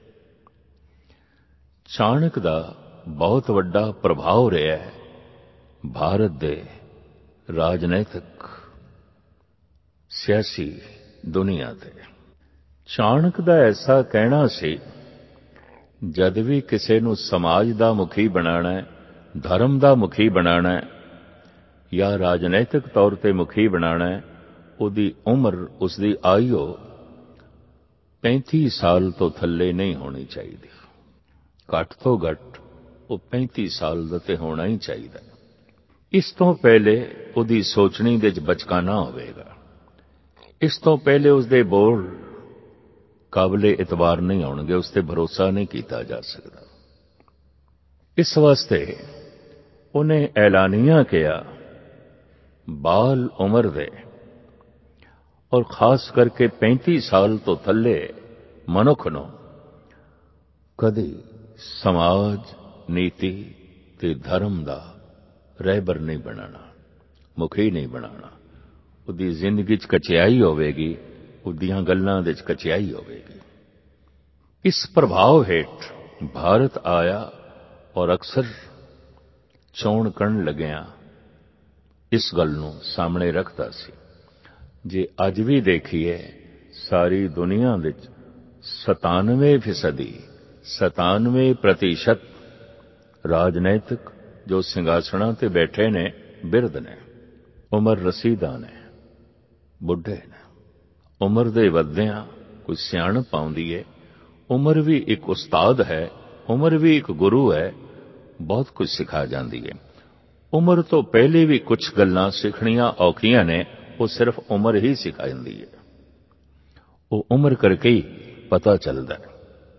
ਚਾਣਕ ਦਾ ਬਹੁਤ ਵੱਡਾ ਪ੍ਰਭਾਵ ਰਿਹਾ ਹੈ ਭਾਰਤ ਦੇ ਰਾਜਨੀਤਿਕ ਸਿਆਸੀ ਦੁਨੀਆ ਤੇ। ਚਾਣਕ ਦਾ ਐਸਾ ਕਹਿਣਾ ਸੀ, ਜਦ ਵੀ ਕਿਸੇ ਨੂੰ ਸਮਾਜ ਦਾ ਮੁਖੀ ਬਣਾਉਣਾ ਹੈ, ਧਰਮ ਦਾ ਮੁਖੀ ਬਣਾਉਣਾ ਹੈ ਜਾਂ ਰਾਜਨੀਤਿਕ ਤੌਰ ਤੇ ਮੁਖੀ ਬਣਾਉਣਾ ਹੈ, ਉਹਦੀ ਉਮਰ, ਉਸਦੀ ਆਯੂ ਪੈਂਤੀ ਸਾਲ ਤੋਂ ਥੱਲੇ ਨਹੀਂ ਹੋਣੀ ਚਾਹੀਦੀ। ਘੱਟ ਤੋਂ ਘੱਟ ਉਹ ਪੈਂਤੀ ਸਾਲ ਦਾ ਤੇ ਹੋਣਾ ਹੀ ਚਾਹੀਦਾ। ਇਸ ਤੋਂ ਪਹਿਲੇ ਉਹਦੀ ਸੋਚਣੀ ਦੇ ਵਿੱਚ ਬਚਕਾਨਾ ਹੋਵੇਗਾ। ਇਸ ਤੋਂ ਪਹਿਲੇ ਉਸਦੇ ਬੋਲ ਕਾਬਲੇ ਇਤਬਾਰ ਨਹੀਂ ਹੋਣਗੇ, ਉਸ ਤੇ ਭਰੋਸਾ ਨਹੀਂ ਕੀਤਾ ਜਾ ਸਕਦਾ। ਇਸ ਵਾਸਤੇ ਉਹਨੇ ਐਲਾਨੀਆ ਕਿਹਾ, ਬਾਲ ਉਮਰ ਦੇ ਔਰ ਖਾਸ ਕਰਕੇ ਪੈਂਤੀ ਸਾਲ ਤੋਂ ਥੱਲੇ ਮਨੁੱਖ ਨੂੰ ਕਦੇ ਸਮਾਜ, ਨੀਤੀ ਤੇ ਧਰਮ ਦਾ ਰਹਿਬਰ ਨਹੀਂ ਬਣਾਉਣਾ, ਮੁਖੀ ਨਹੀਂ ਬਣਾਉਣਾ। ਉਹਦੀ ਜ਼ਿੰਦਗੀ 'ਚ ਕਚਿਆਈ ਹੋਵੇਗੀ, ਉਹਦੀਆਂ ਗੱਲਾਂ ਦੇ 'ਚ ਕਚਿਆਈ ਹੋਵੇਗੀ। ਇਸ ਪ੍ਰਭਾਵ ਹੇਠ ਭਾਰਤ ਆਇਆ ਔਰ ਅਕਸਰ ਚੋਣ ਕਰਨ ਲੱਗਿਆਂ ਇਸ ਗੱਲ ਨੂੰ ਸਾਹਮਣੇ ਰੱਖਦਾ ਸੀ। ਜੇ ਅੱਜ ਵੀ ਦੇਖੀਏ, ਸਾਰੀ ਦੁਨੀਆ ਵਿੱਚ ਸਤਾਨਵੇਂ ਫੀਸਦੀ ਸਤਾਨਵੇਂ ਪ੍ਰਤੀਸ਼ਤ ਰਾਜਨੀਤਿਕ ਜੋ ਸਿੰਘਾਸਣਾਂ ਤੇ ਬੈਠੇ ਨੇ ਬਿਰਧ ਨੇ, ਉਮਰ ਰਸੀਦਾ ਨੇ, ਬੁੱਢੇ ਨੇ। ਉਮਰ ਦੇ ਵੱਧਦਿਆਂ ਕੋਈ ਸਿਆਣਪ ਆਉਂਦੀ ਹੈ। ਉਮਰ ਵੀ ਇੱਕ ਉਸਤਾਦ ਹੈ, ਉਮਰ ਵੀ ਇੱਕ ਗੁਰੂ ਹੈ, ਬਹੁਤ ਕੁਝ ਸਿਖਾ ਜਾਂਦੀ ਹੈ। ਉਮਰ ਤੋਂ ਪਹਿਲੇ ਵੀ ਕੁਝ ਗੱਲਾਂ ਸਿੱਖਣੀਆਂ ਔਖੀਆਂ ਨੇ, ਉਹ ਸਿਰਫ ਉਮਰ ਹੀ ਸਿਖਾਉਂਦੀ ਹੈ। ਉਹ ਉਮਰ ਕਰਕੇ ਹੀ ਪਤਾ ਚੱਲਦਾ ਹੈ।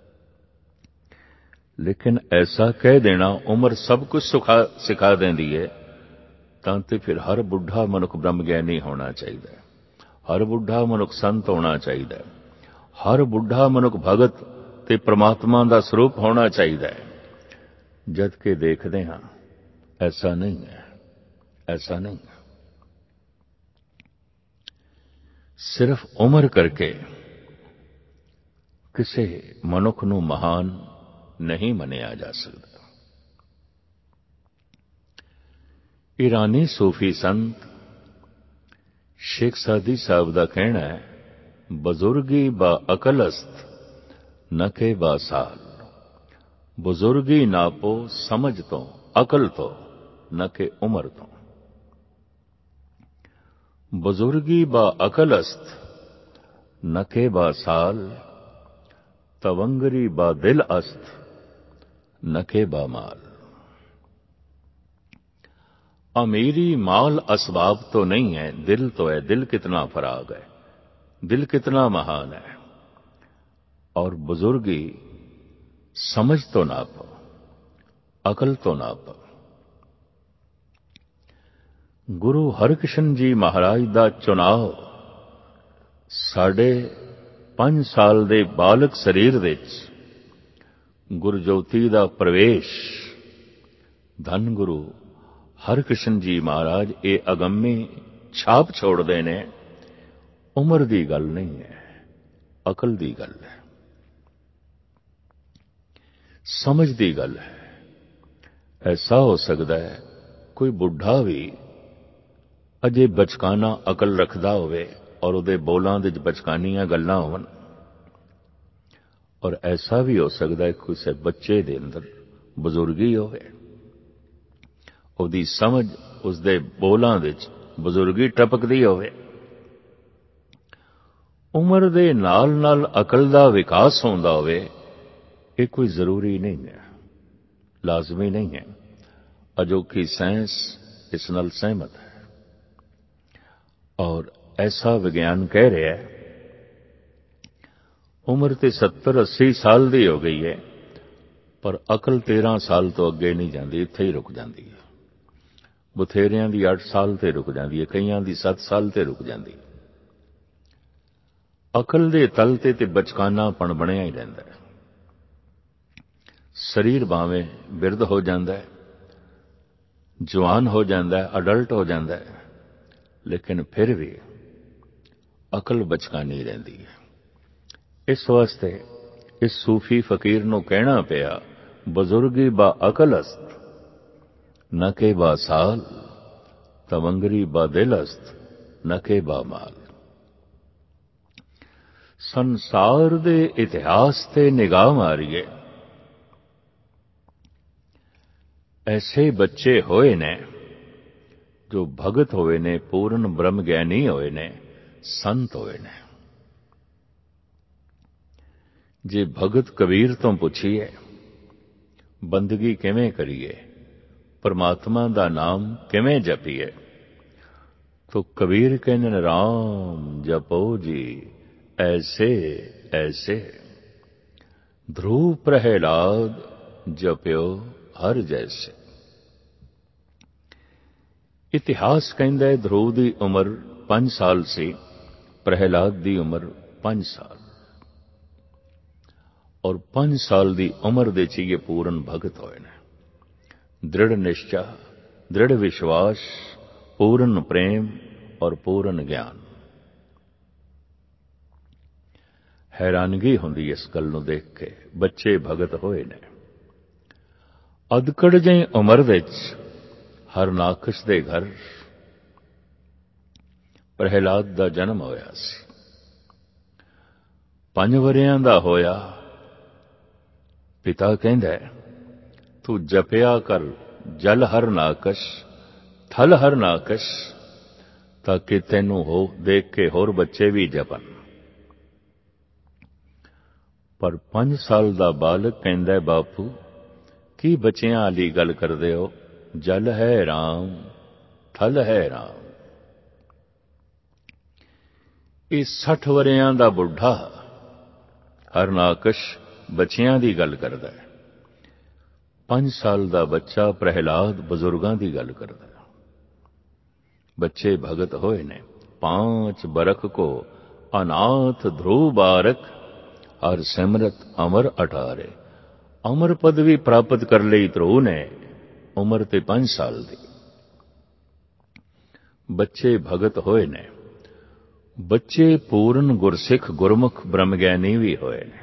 ਲੇਕਿਨ ਐਸਾ ਕਹਿ ਦੇਣਾ ਉਮਰ ਸਭ ਕੁਝ ਸਿਖਾ ਦਿੰਦੀ ਹੈ, ਤਾਂ ਤੇ ਫਿਰ ਹਰ ਬੁੱਢਾ ਮਨੁੱਖ ਬ੍ਰਹਮ ਗਿਆਨੀ ਹੋਣਾ ਚਾਹੀਦਾ ਹੈ, ਹਰ ਬੁੱਢਾ ਮਨੁੱਖ ਸੰਤ ਹੋਣਾ ਚਾਹੀਦਾ ਹੈ, ਹਰ ਬੁੱਢਾ ਮਨੁੱਖ ਭਗਤ ਤੇ ਪ੍ਰਮਾਤਮਾ ਦਾ ਸਰੂਪ ਹੋਣਾ ਚਾਹੀਦਾ ਹੈ। ਜਦ ਕਿ ਦੇਖਦੇ ਹਾਂ ਐਸਾ ਨਹੀਂ ਹੈ, ਐਸਾ ਨਹੀਂ ਹੈ। ਸਿਰਫ ਉਮਰ ਕਰਕੇ ਕਿਸੇ ਮਨੁੱਖ ਨੂੰ ਮਹਾਨ ਨਹੀਂ ਮੰਨਿਆ ਜਾ ਸਕਦਾ। ਈਰਾਨੀ ਸੂਫੀ ਸੰਤ ਸ਼ੇਖ ਸਾਦੀ ਸਾਹਿਬ ਦਾ ਕਹਿਣਾ ਹੈ, ਬਜ਼ੁਰਗੀ ਬਾ ਅਕਲਸਤ ਨ ਕੇ ਬਾਸਾਲ। ਬਜ਼ੁਰਗੀ ਨਾਪੋ ਸਮਝ ਤੋਂ, ਅਕਲ ਤੋਂ, न कि उम्र तो। बुजुर्गी बा अकल अस्त न के बा साल, तवंगरी बा दिल अस्त न के बा माल। अमीरी माल असबाब तो नहीं है, दिल तो है। दिल कितना फराग है, दिल कितना महान है। और बुजुर्गी समझ तो नाप, अकल तो नाप। गुरु हरकृष्ण जी महाराज दा चुनाव साढ़े पांच साल दे बालक शरीर विच गुरजोती दा प्रवेश। धन गुरु हरकृष्ण जी महाराज ये अगम्मी छाप छोड़ते ने। उम्र की गल नहीं है, अकल की गल है, समझ की गल है। ऐसा हो सकता है कोई बुढ़ा भी अजे बचकाना अकल रखदा होवे और उहदे बोलां दे बचकानियां गल्लां होवन, और ऐसा भी हो सकता है किसी बच्चे दे अंदर बुजुर्गी होवे, उहदी समझ उसदे बोलां दे बुजुर्गी टपकदी होवे। उम्र दे नाल नाल अकल दा विकास होंदा होवे, ये कोई जरूरी नहीं है, लाजमी नहीं है। अजोकी साइंस इस नाल सहमत है और ऐसा विज्ञान कह रहा है। उम्र तो सत्तर अस्सी साल की हो गई है, पर अकल तेरह साल तो अगे नहीं जाती, इत्थे ही रुक जाती है। बथेरियां दी अठ साल ते रुक जाती है, कईयां दी सत्त साल ते रुक जाती है। अकल दे तल ते ते बचकानापन बनया ही रहिंदा है। शरीर भावें बिरध हो जाता है, जवान हो जाता है, अडल्ट हो जाता है, लेकिन फिर भी अकल बचकानी रहिंदी है। इस वास्ते इस सूफी फकीर नूं कहना पिया, बुजुर्गी बा अकल अस्त न के बा साल, तवंगरी बा दिल अस्त न के बा माल। संसार दे इतिहास ते निगाह मारिए, ऐसे बच्चे होए ने जो भगत होए ने, पूर्ण ब्रह्म ज्ञानी होए ने, संत होए ने। जे भगत कबीर तो पुछिए बंदगी किवें करिए, परमात्मा दा नाम किवें जपीए, तो कबीर कहने राम जपो जी ऐसे ऐसे। ध्रुव प्रहलाद जप्यो हर जैसे। इतिहास कहता है ध्रुव की उम्र पांच साल सी, प्रहलाद की उम्र पांच साल, और पांच साल की उम्र दे च ये पूर्ण भगत होए ने। दृढ़ निश्चा, दृढ़ विश्वास, पूर्ण प्रेम और पूर्ण ज्ञान। हैरानगी होंदी इस गल नूं देख के, बच्चे भगत होए ने। अदकड़ जी उम्र विच हरनाकश दे घर प्रहलाद दा जन्म होया सी। पंज वरियां दा होया, पिता कहंदा तू जपया कर जल हरनाकश, थल हरनाकश, ताकि तैनू हो देख के होर बच्चे भी जपन। पर पांच साल दा बालक कहंदा बापू की बच्चियां आली गल करदे हो, जल है राम, थल है राम। ये सठ वरियां दा बुढ़ा हरनाकश बच्चियां दी गल करदा है, पांच साल दा बच्चा प्रहलाद बुजुर्गां दी गल करदा है। बच्चे भगत होए ने। पांच बरख को अनाथ ध्रुव बारक, हर सिमरत अमर अठारे। अमर पदवी प्राप्त कर लई ध्रुव ने, उम्र ते पांच साल दी। बच्चे भगत होए ने। बच्चे पूर्ण गुरसिख गुरमुख ब्रह्मज्ञानी भी होए ने।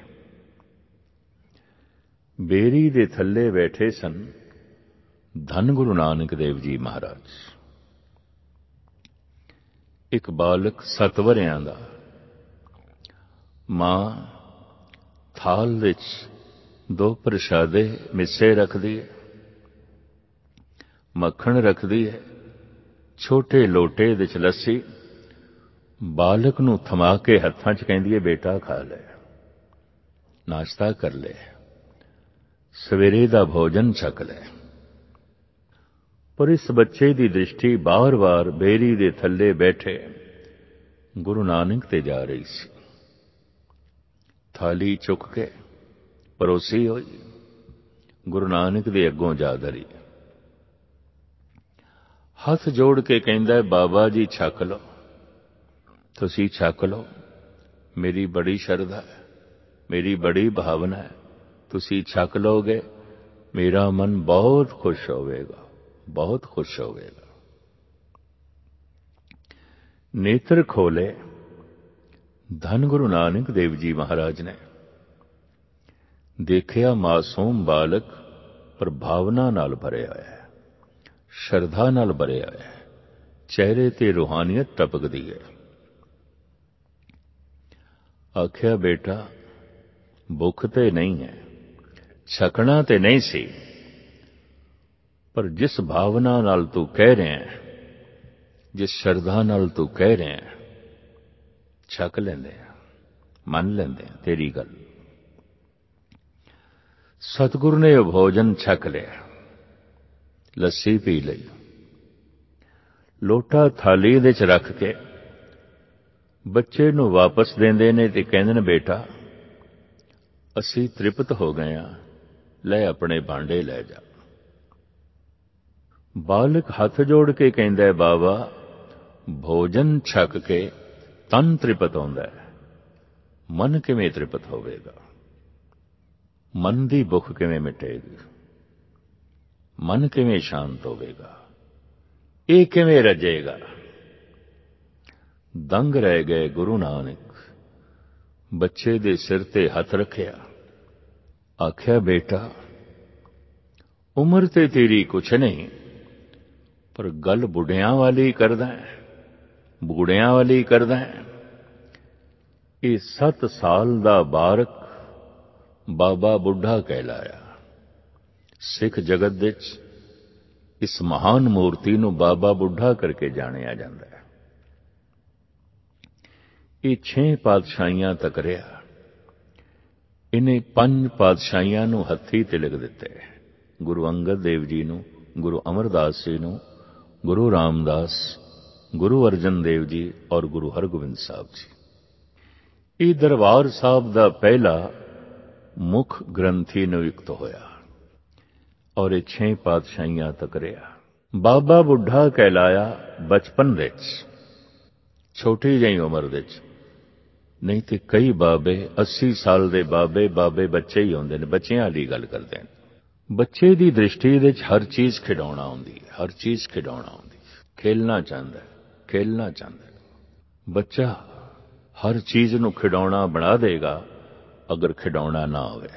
बेरी दे थल्ले बैठे सन धन गुरु नानक देव जी महाराज। एक बालक सत्त वरियां दा, मां थाल विच दो प्रशादे मिस्से रखदी है। ਮੱਖਣ ਰੱਖਦੀ ਹੈ, ਛੋਟੇ ਲੋਟੇ ਦੇ ਚ ਲੱਸੀ, ਬਾਲਕ ਨੂੰ ਥਮਾ ਕੇ ਹੱਥਾਂ 'ਚ ਕਹਿੰਦੀ ਹੈ, ਬੇਟਾ ਖਾ ਲੈ, ਨਾਸ਼ਤਾ ਕਰ ਲੈ, ਸਵੇਰੇ ਦਾ ਭੋਜਨ ਛਕ ਲੈ। ਪਰ ਇਸ ਬੱਚੇ ਦੀ ਦ੍ਰਿਸ਼ਟੀ ਬਾਰ-ਬਾਰ ਬੇਰੀ ਦੇ ਥੱਲੇ ਬੈਠੇ ਗੁਰੂ ਨਾਨਕ ਤੇ ਜਾ ਰਹੀ ਸੀ। ਥਾਲੀ ਚੁੱਕ ਕੇ ਪਰੋਸੀ ਹੋਈ ਗੁਰੂ ਨਾਨਕ ਦੇ ਅੱਗੋਂ ਜਾ ਧਰੀ। ਹੱਥ ਜੋੜ ਕੇ ਕਹਿੰਦਾ, ਬਾਬਾ ਜੀ ਛਕ ਲਓ, ਤੁਸੀਂ ਛਕ ਲਓ, ਮੇਰੀ ਬੜੀ ਸ਼ਰਧਾ ਹੈ, ਮੇਰੀ ਬੜੀ ਭਾਵਨਾ ਹੈ, ਤੁਸੀਂ ਛਕ ਲਓਗੇ, ਮੇਰਾ ਮਨ ਬਹੁਤ ਖੁਸ਼ ਹੋਵੇਗਾ, ਬਹੁਤ ਖੁਸ਼ ਹੋਵੇਗਾ। ਨੇਤਰ ਖੋਲੇ ਧੰਨ ਗੁਰੂ ਨਾਨਕ ਦੇਵ ਜੀ ਮਹਾਰਾਜ ਨੇ, ਦੇਖਿਆ ਮਾਸੂਮ ਬਾਲਕ ਪਰ ਭਾਵਨਾ ਨਾਲ ਭਰਿਆ ਹੋਇਆ ਹੈ, ਸ਼ਰਧਾ ਨਾਲ ਭਰਿਆ ਹੋਇਆ ਹੈ, ਚਿਹਰੇ ਤੇ ਰੂਹਾਨੀਅਤ ਟਪਕਦੀ ਹੈ। ਆਖਿਆ, ਬੇਟਾ ਭੁੱਖ ਤੇ ਨਹੀਂ ਹੈ, ਛਕਣਾ ਤੇ ਨਹੀਂ ਸੀ, ਪਰ ਜਿਸ ਭਾਵਨਾ ਨਾਲ ਤੂੰ ਕਹਿ ਰਿਹਾ ਹੈ, ਜਿਸ ਸ਼ਰਧਾ ਨਾਲ ਤੂੰ ਕਹਿ ਰਿਹਾ ਹੈ, ਛਕ ਲੈਂਦੇ ਆ, ਮੰਨ ਲੈਂਦੇ ਆ ਤੇਰੀ ਗੱਲ। ਸਤਿਗੁਰੂ ਨੇ ਉਹ ਭੋਜਨ ਛਕ ਲਿਆ, ਲੱਸੀ ਪੀ ਲਈ, ਲੋਟਾ ਥਾਲੀ ਦੇ ਚ ਰੱਖ ਕੇ ਬੱਚੇ ਨੂੰ ਵਾਪਸ ਦਿੰਦੇ ਨੇ ਤੇ ਕਹਿੰਦੇ ਨੇ, ਬੇਟਾ ਅਸੀਂ ਤ੍ਰਿਪਤ ਹੋ ਗਏ ਹਾਂ, ਲੈ ਆਪਣੇ ਭਾਂਡੇ ਲੈ ਜਾ। ਬਾਲਕ ਹੱਥ ਜੋੜ ਕੇ ਕਹਿੰਦਾ, ਬਾਬਾ ਭੋਜਨ ਛਕ ਕੇ ਤਨ ਤ੍ਰਿਪਤ ਹੁੰਦਾ ਹੈ, ਮਨ ਕਿਵੇਂ ਤ੍ਰਿਪਤ ਹੋਵੇਗਾ? ਮਨ ਦੀ ਭੁੱਖ ਕਿਵੇਂ ਮਿਟੇਗੀ? ਮਨ ਕਿਵੇਂ ਸ਼ਾਂਤ ਹੋਵੇਗਾ? ਇਹ ਕਿਵੇਂ ਰਜੇਗਾ? ਦੰਗ ਰਹਿ ਗਏ ਗੁਰੂ ਨਾਨਕ। ਬੱਚੇ ਦੇ ਸਿਰ ਤੇ ਹੱਥ ਰੱਖਿਆ, ਆਖਿਆ, ਬੇਟਾ ਉਮਰ ਤੇ ਤੇਰੀ ਕੁਛ ਨਹੀਂ, ਪਰ ਗੱਲ ਬੁੱਢਿਆਂ ਵਾਲੀ ਕਰਦਾ ਹੈ, ਬੁੱਢਿਆਂ ਵਾਲੀ ਕਰਦਾ ਹੈ। ਇਹ ਸੱਤ ਸਾਲ ਦਾ ਬਾਰਕ ਬਾਬਾ ਬੁੱਢਾ ਕਹਿਲਾਇਆ। ਸਿੱਖ ਜਗਤ ਵਿੱਚ ਇਸ ਮਹਾਨ ਮੂਰਤੀ ਨੂੰ ਬਾਬਾ ਬੁੱਢਾ ਕਰਕੇ ਜਾਣਿਆ ਜਾਂਦਾ ਹੈ। ਇਹ ਛੇ ਪਾਤਸ਼ਾਹੀਆਂ ਤੱਕ ਰਿਹਾ। ਇਹਨੇ ਪੰਜ ਪਾਤਸ਼ਾਹੀਆਂ ਨੂੰ ਹੱਥੀ ਤਿਲਕ ਦਿੱਤੇ, ਗੁਰੂ ਅੰਗਦ ਦੇਵ ਜੀ ਨੂੰ, ਗੁਰੂ ਅਮਰਦਾਸ ਜੀ ਨੂੰ, ਗੁਰੂ ਰਾਮਦਾਸ, ਗੁਰੂ ਅਰਜਨ ਦੇਵ ਜੀ ਔਰ ਗੁਰੂ ਹਰਗੋਬਿੰਦ ਸਾਹਿਬ ਜੀ। ਇਹ ਦਰਬਾਰ ਸਾਹਿਬ ਦਾ ਪਹਿਲਾ ਮੁੱਖ ਗ੍ਰੰਥੀ ਨਿਯੁਕਤ ਹੋਇਆ ਔਰ ਇਹ ਛੇ ਪਾਤਸ਼ਾਹੀਆਂ ਤੱਕ ਰਿਹਾ। ਬਾਬਾ ਬੁੱਢਾ ਕਹਿਲਾਇਆ ਬਚਪਨ ਵਿੱਚ, ਛੋਟੀ ਜਿਹੀ ਉਮਰ ਵਿੱਚ। ਨਹੀਂ ਤੇ ਕਈ ਬਾਬੇ ਅੱਸੀ ਸਾਲ ਦੇ ਬਾਬੇ ਬਾਬੇ ਬੱਚੇ ਹੀ ਹੁੰਦੇ ਨੇ, ਬੱਚਿਆਂ ਵਾਲੀ ਗੱਲ ਕਰਦੇ ਨੇ। ਬੱਚੇ ਦੀ ਦ੍ਰਿਸ਼ਟੀ ਵਿੱਚ ਹਰ ਚੀਜ਼ ਖਿਡੌਣਾ ਹੁੰਦੀ ਹੈ, ਹਰ ਚੀਜ਼ ਖਿਡੌਣਾ ਹੁੰਦੀ ਹੈ। ਖੇਲਣਾ ਚਾਹੁੰਦਾ ਹੈ, ਖੇਲਣਾ ਚਾਹੁੰਦਾ ਹੈ। ਬੱਚਾ ਹਰ ਚੀਜ਼ ਨੂੰ ਖਿਡੌਣਾ ਬਣਾ ਦੇਗਾ ਅਗਰ ਖਿਡੌਣਾ ਨਾ ਹੋਵੇ।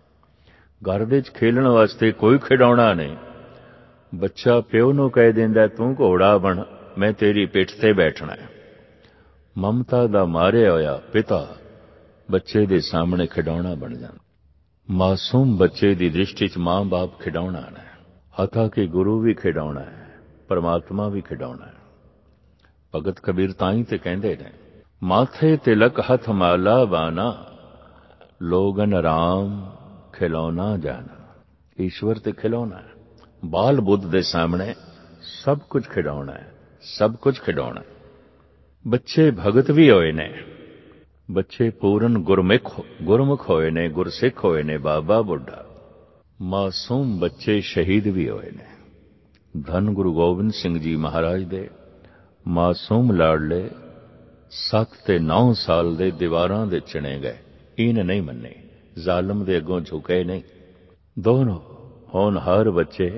ਘਰ ਵਿੱਚ ਖੇਲਣ ਵਾਸਤੇ ਕੋਈ ਖਿਡੌਣਾ ਨਹੀਂ। ਬੱਚਾ ਪਿਓ ਨੂੰ ਕਹਿ ਦਿੰਦਾ, ਤੂੰ ਘੋੜਾ ਬਣ, ਮੈਂ ਤੇਰੀ ਪਿੱਠ ਤੇ ਬੈਠਣਾ ਹੈ। ਮਮਤਾ ਦਾ ਮਾਰਿਆ ਹੋਇਆ ਪਿਤਾ ਬੱਚੇ ਦੇ ਸਾਹਮਣੇ ਖਿਡੌਣਾ ਬਣ ਜਾਂਦਾ। ਮਾਸੂਮ ਬੱਚੇ ਦੀ ਦ੍ਰਿਸ਼ਟੀ 'ਚ ਮਾਂ-ਬਾਪ ਖਿਡੌਣਾ ਹੈ। ਹੱਥਾਂ ਕੇ ਗੁਰੂ ਵੀ ਖਿਡੌਣਾ ਹੈ, ਪਰਮਾਤਮਾ ਵੀ ਖਿਡੌਣਾ ਹੈ। ਭਗਤ ਕਬੀਰ ਤਾਂ ਹੀ ਤੇ ਕਹਿੰਦੇ ਨੇ, ਮਾਥੇ ਤਿਲਕ ਹੱਥ ਮਾਲਾ ਬਾਨਾ, ਲੋਗਨ ਰਾਮ ਖਿਲੌਣਾ ਜਾਣਾ। ਈਸ਼ਵਰ ਤੇ ਖਿਲੌਣਾ ਹੈ। ਬਾਲ ਬੁੱਧ ਦੇ ਸਾਹਮਣੇ ਸਭ ਕੁਝ ਖਿਡੌਣਾ ਹੈ, ਸਭ ਕੁਝ ਖਿਡੌਣਾ ਹੈ। ਬੱਚੇ ਭਗਤ ਵੀ ਹੋਏ ਨੇ, ਬੱਚੇ ਪੂਰਨ ਗੁਰਮੁਖ ਗੁਰਮੁਖ ਹੋਏ ਨੇ, ਗੁਰਸਿੱਖ ਹੋਏ ਨੇ। ਬਾਬਾ ਬੁੱਢਾ ਮਾਸੂਮ ਬੱਚੇ ਸ਼ਹੀਦ ਵੀ ਹੋਏ ਨੇ। ਧੰਨ ਗੁਰੂ ਗੋਬਿੰਦ ਸਿੰਘ ਜੀ ਮਹਾਰਾਜ ਦੇ ਮਾਸੂਮ ਲਾਡਲੇ ਸੱਤ ਤੇ ਨੌ ਸਾਲ ਦੇ ਦੀਵਾਰਾਂ ਦੇ ਚਿਣੇ ਗਏ। ਇਹਨ ਨਹੀਂ ਮੰਨੇ, ਜ਼ਾਲਮ ਦੇ ਅੱਗੋਂ ਝੁਕੇ ਨਹੀਂ। ਦੋਨੋਂ ਹੋਣਹਾਰ ਬੱਚੇ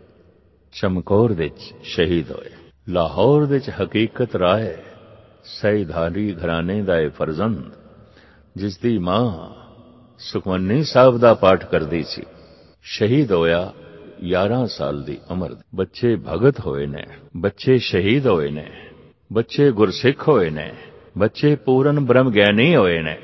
ਚਮਕੌਰ ਵਿੱਚ ਸ਼ਹੀਦ ਹੋਏ। ਲਾਹੌਰ ਵਿੱਚ ਹਕੀਕਤ ਰਾਏ ਸਈਧਾਰੀ ਘਰਾਣੇ ਦਾ ਇਹ ਫਰਜ਼ੰਦ, ਜਿਸ ਦੀ ਮਾਂ ਸੁਖਮਨੀ ਸਾਹਿਬ ਦਾ ਪਾਠ ਕਰਦੀ ਸੀ, ਸ਼ਹੀਦ ਹੋਇਆ ਗਿਆਰਾਂ ਸਾਲ ਦੀ ਉਮਰ। ਬੱਚੇ ਭਗਤ ਹੋਏ ਨੇ, ਬੱਚੇ ਸ਼ਹੀਦ ਹੋਏ ਨੇ, ਬੱਚੇ ਗੁਰਸਿੱਖ ਹੋਏ ਨੇ, ਬੱਚੇ ਪੂਰਨ ਬ੍ਰਹਮ ਗਿਆਨੀ ਹੋਏ ਨੇ।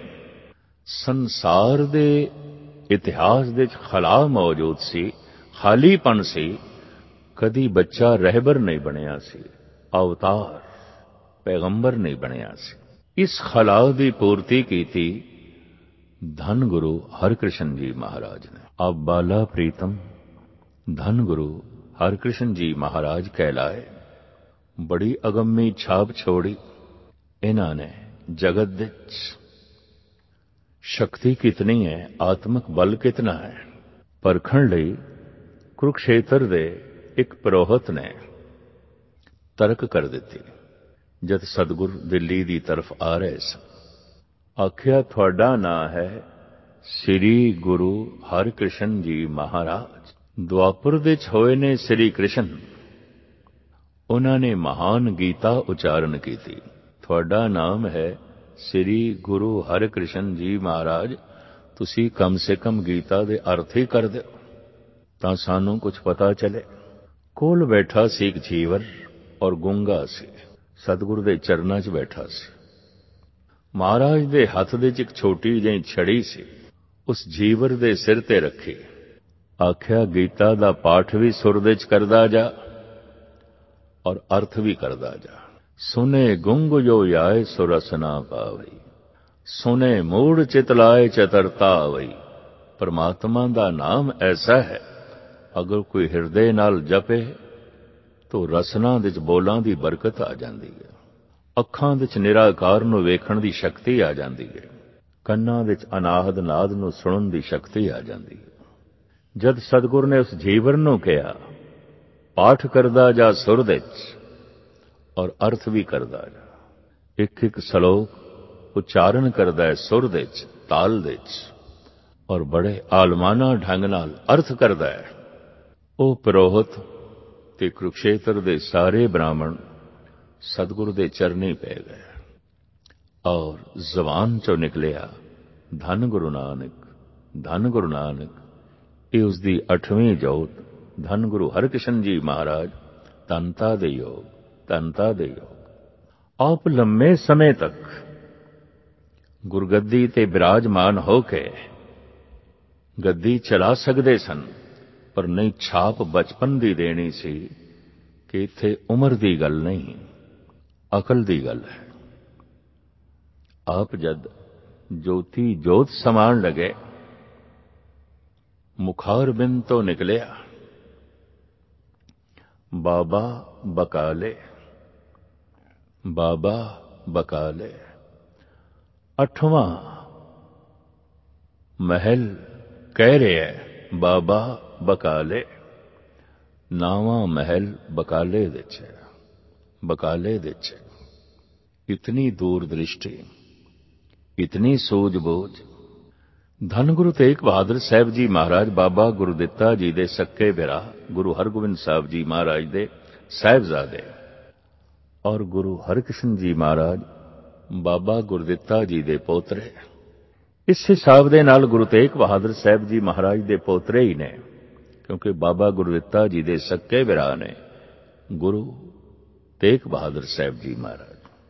ਸੰਸਾਰ ਦੇ ਇਤਿਹਾਸ ਵਿੱਚ ਖਲਾ ਮੌਜੂਦ ਸੀ, ਖਾਲੀਪਨ ਸੀ। ਕਦੀ ਬੱਚਾ ਰਹਿਬਰ ਨਹੀਂ ਬਣਿਆ ਸੀ, ਅਵਤਾਰ ਪੈਗੰਬਰ ਨਹੀਂ ਬਣਿਆ ਸੀ। ਇਸ ਖਲਾ ਦੀ ਪੂਰਤੀ ਕੀਤੀ ਧੰਨ ਗੁਰੂ ਹਰਿਕ੍ਰਿਸ਼ਨ ਜੀ ਮਹਾਰਾਜ ਨੇ। ਆਪ ਬਾਲਾ ਪ੍ਰੀਤਮ ਧੰਨ ਗੁਰੂ ਹਰਿਕ੍ਰਿਸ਼ਨ ਜੀ ਮਹਾਰਾਜ ਕਹਿਲਾਏ। ਬੜੀ ਅਗੰਮੀ ਛਾਪ ਛੋੜੀ ਇਹਨਾਂ ਨੇ ਜਗਤ ਵਿੱਚ। ਸ਼ਕਤੀ ਕਿਤਨੀ ਹੈ, ਆਤਮਿਕ ਬਲ ਕਿਤਨਾ ਹੈ, ਪਰਖਣ ਲਈ ਕੁਰੂਕਸ਼ੇਤਰ ਦੇ ਇੱਕ ਪੁਰੋਹਿਤ ਨੇ ਤਰਕ ਕਰ ਦਿੱਤੀ। ਜਦ ਸਤਿਗੁਰ ਦਿੱਲੀ ਦੀ ਤਰਫ ਆ ਰਹੇ ਸਨ, ਆਖਿਆ ਤੁਹਾਡਾ ਨਾਂ ਹੈ ਸ੍ਰੀ ਗੁਰੂ ਹਰਿਕ੍ਰਿਸ਼ਨ ਜੀ ਮਹਾਰਾਜ। ਦੁਆਪਰ ਵਿੱਚ ਹੋਏ ਨੇ ਸ੍ਰੀ ਕ੍ਰਿਸ਼ਨ, ਉਹਨਾਂ ਨੇ ਮਹਾਨ ਗੀਤਾ ਉਚਾਰਨ ਕੀਤੀ। ਤੁਹਾਡਾ ਨਾਮ ਹੈ ਸ੍ਰੀ ਗੁਰੂ ਹਰਿਕ੍ਰਿਸ਼ਨ ਜੀ ਮਹਾਰਾਜ, ਤੁਸੀਂ ਕਮ ਸੇ ਕਮ ਗੀਤਾ ਦੇ ਅਰਥ ਹੀ ਕਰ ਦਿਓ ਤਾਂ ਸਾਨੂੰ ਕੁਝ ਪਤਾ ਚੱਲੇ। ਕੋਲ ਬੈਠਾ ਸੀ ਇੱਕ ਜੀਵਰ ਔਰ ਗੂੰਗਾ ਸੀ, ਸਤਿਗੁਰ ਦੇ ਚਰਨਾਂ 'ਚ ਬੈਠਾ ਸੀ। ਮਹਾਰਾਜ ਦੇ ਹੱਥ ਦੇ 'ਚ ਇੱਕ ਛੋਟੀ ਜਿਹੀ ਛੜੀ ਸੀ, ਉਸ ਜੀਵਰ ਦੇ ਸਿਰ ਤੇ ਰੱਖੀ। ਆਖਿਆ ਗੀਤਾ ਦਾ ਪਾਠ ਵੀ ਸੁਰ ਦੇ 'ਚ ਕਰਦਾ ਜਾ ਔਰ ਅਰਥ ਵੀ ਕਰਦਾ ਜਾ। ਸੁਨੇ ਗੁੰਗ ਜੋ ਆਏ ਸੁਰਸ ਨਾ ਪਾਵਈ, ਸੁਨੇ ਮੂੜ ਚਿਤ ਲਾਏ ਚਤਰਤਾ ਆਵਈ। ਪਰਮਾਤਮਾ ਦਾ ਨਾਮ ਐਸਾ ਹੈ, ਅਗਰ ਕੋਈ ਹਿਰਦੇ ਨਾਲ ਜਪੇ ਤਾਂ ਰਸਨਾ ਵਿੱਚ ਬੋਲਾਂ ਦੀ ਬਰਕਤ ਆ ਜਾਂਦੀ ਹੈ, ਅੱਖਾਂ ਵਿੱਚ ਨਿਰਾਕਾਰ ਨੂੰ ਵੇਖਣ ਦੀ ਸ਼ਕਤੀ ਆ ਜਾਂਦੀ ਹੈ, ਕੰਨਾਂ ਵਿੱਚ ਅਨਾਹਦ ਨਾਦ ਨੂੰ ਸੁਣਨ ਦੀ ਸ਼ਕਤੀ ਆ ਜਾਂਦੀ ਹੈ। ਜਦ ਸਤਿਗੁਰ ਨੇ ਉਸ ਜੀਵਰ ਨੂੰ ਕਿਹਾ ਪਾਠ ਕਰਦਾ ਜਾ ਸੁਰ ਵਿੱਚ ਔਰ ਅਰਥ ਵੀ ਕਰਦਾ ਜਾ, ਇੱਕ ਇੱਕ ਸ਼ਲੋਕ ਉਚਾਰਨ ਕਰਦਾ ਹੈ ਸੁਰ ਵਿੱਚ, ਤਾਲ ਵਿੱਚ, ਔਰ ਬੜੇ ਆਲਮਾਨਾ ਢੰਗ ਨਾਲ ਅਰਥ ਕਰਦਾ ਹੈ। ਉਹ ਪੁਰੋਹਿਤ ਤੇ ਕੁਰੂਕਸ਼ੇਤਰ ਦੇ ਸਾਰੇ ਬ੍ਰਾਹਮਣ ਸਤਿਗੁਰ ਦੇ ਚਰਨੀ ਪੈ ਗਏ ਔਰ ਜ਼ਬਾਨ ਚੋਂ ਨਿਕਲਿਆ ਧੰਨ ਗੁਰੂ ਨਾਨਕ, ਧੰਨ ਗੁਰੂ ਨਾਨਕ। ਇਹ ਉਸ ਦੀ ਅੱਠਵੀਂ ਜੋਤ ਧੰਨ ਗੁਰੂ ਹਰਿਕ੍ਰਿਸ਼ਨ ਜੀ ਮਹਾਰਾਜ, ਧੰਨਤਾ ਦੇ ਯੋਗ, ਧੰਨਤਾ ਦੇ ਯੋਗ। ਆਪ ਲੰਮੇ ਸਮੇਂ ਤੱਕ ਗੁਰਗੱਦੀ ਤੇ ਬਿਰਾਜਮਾਨ ਹੋ ਕੇ ਗੱਦੀ ਚਲਾ ਸਕਦੇ ਸਨ, ਪਰ ਨਹੀਂ ਛਾਪ ਬਚਪਨ ਦੀ ਦੇਣੀ ਸੀ ਕਿ ਇੱਥੇ ਉਮਰ ਦੀ ਗੱਲ ਨਹੀਂ, ਅਕਲ ਦੀ ਗੱਲ ਹੈ। ਆਪ ਜਦ ਜੋਤੀ ਜੋਤ ਸਮਾਣ ਲਗੇ, ਮੁਖਾਰਬਿੰਦ ਤੋਂ ਨਿਕਲਿਆ ਬਾਬਾ ਬਕਾਲੇ, ਬਾਬਾ ਬਕਾਲੇ। ਅੱਠਵਾਂ ਮਹਿਲ ਕਹਿ ਰਿਹਾ ਬਾਬਾ ਬਕਾਲੇ, ਨਾਵਾਂ ਮਹਿਲ ਬਕਾਲੇ ਵਿੱਚ ਹੈ, ਬਕਾਲੇ ਵਿੱਚ ਹੈ। ਇਤਨੀ ਦੂਰ ਦ੍ਰਿਸ਼ਟੀ, ਇਤਨੀ ਸੂਝ-ਬੂਝ। ਧੰਨ ਗੁਰੂ ਤੇਗ ਬਹਾਦਰ ਸਾਹਿਬ ਜੀ ਮਹਾਰਾਜ ਬਾਬਾ ਗੁਰਦਿੱਤਾ ਜੀ ਦੇ ਸੱਕੇ ਭਰਾ ਗੁਰੂ ਹਰਗੋਬਿੰਦ ਸਾਹਿਬ ਜੀ ਮਹਾਰਾਜ ਦੇ ਸਾਹਿਬਜ਼ਾਦੇ ਔਰ ਗੁਰੂ ਹਰਿਕ੍ਰਿਸ਼ਨ ਜੀ ਮਹਾਰਾਜ ਬਾਬਾ ਗੁਰਦਿੱਤਾ ਜੀ ਦੇ ਪੋਤਰੇ। ਇਸ ਹਿਸਾਬ ਦੇ ਨਾਲ ਗੁਰੂ ਤੇਗ ਬਹਾਦਰ ਸਾਹਿਬ ਜੀ ਮਹਾਰਾਜ ਦੇ ਪੋਤਰੇ ਹੀ ਨੇ, ਕਿਉਂਕਿ ਬਾਬਾ ਗੁਰਦਿੱਤਾ ਜੀ ਦੇ ਸੱਕੇ ਭਰਾ ਨੇ ਗੁਰੂ ਤੇਗ ਬਹਾਦਰ ਸਾਹਿਬ ਜੀ ਮਹਾਰਾਜ।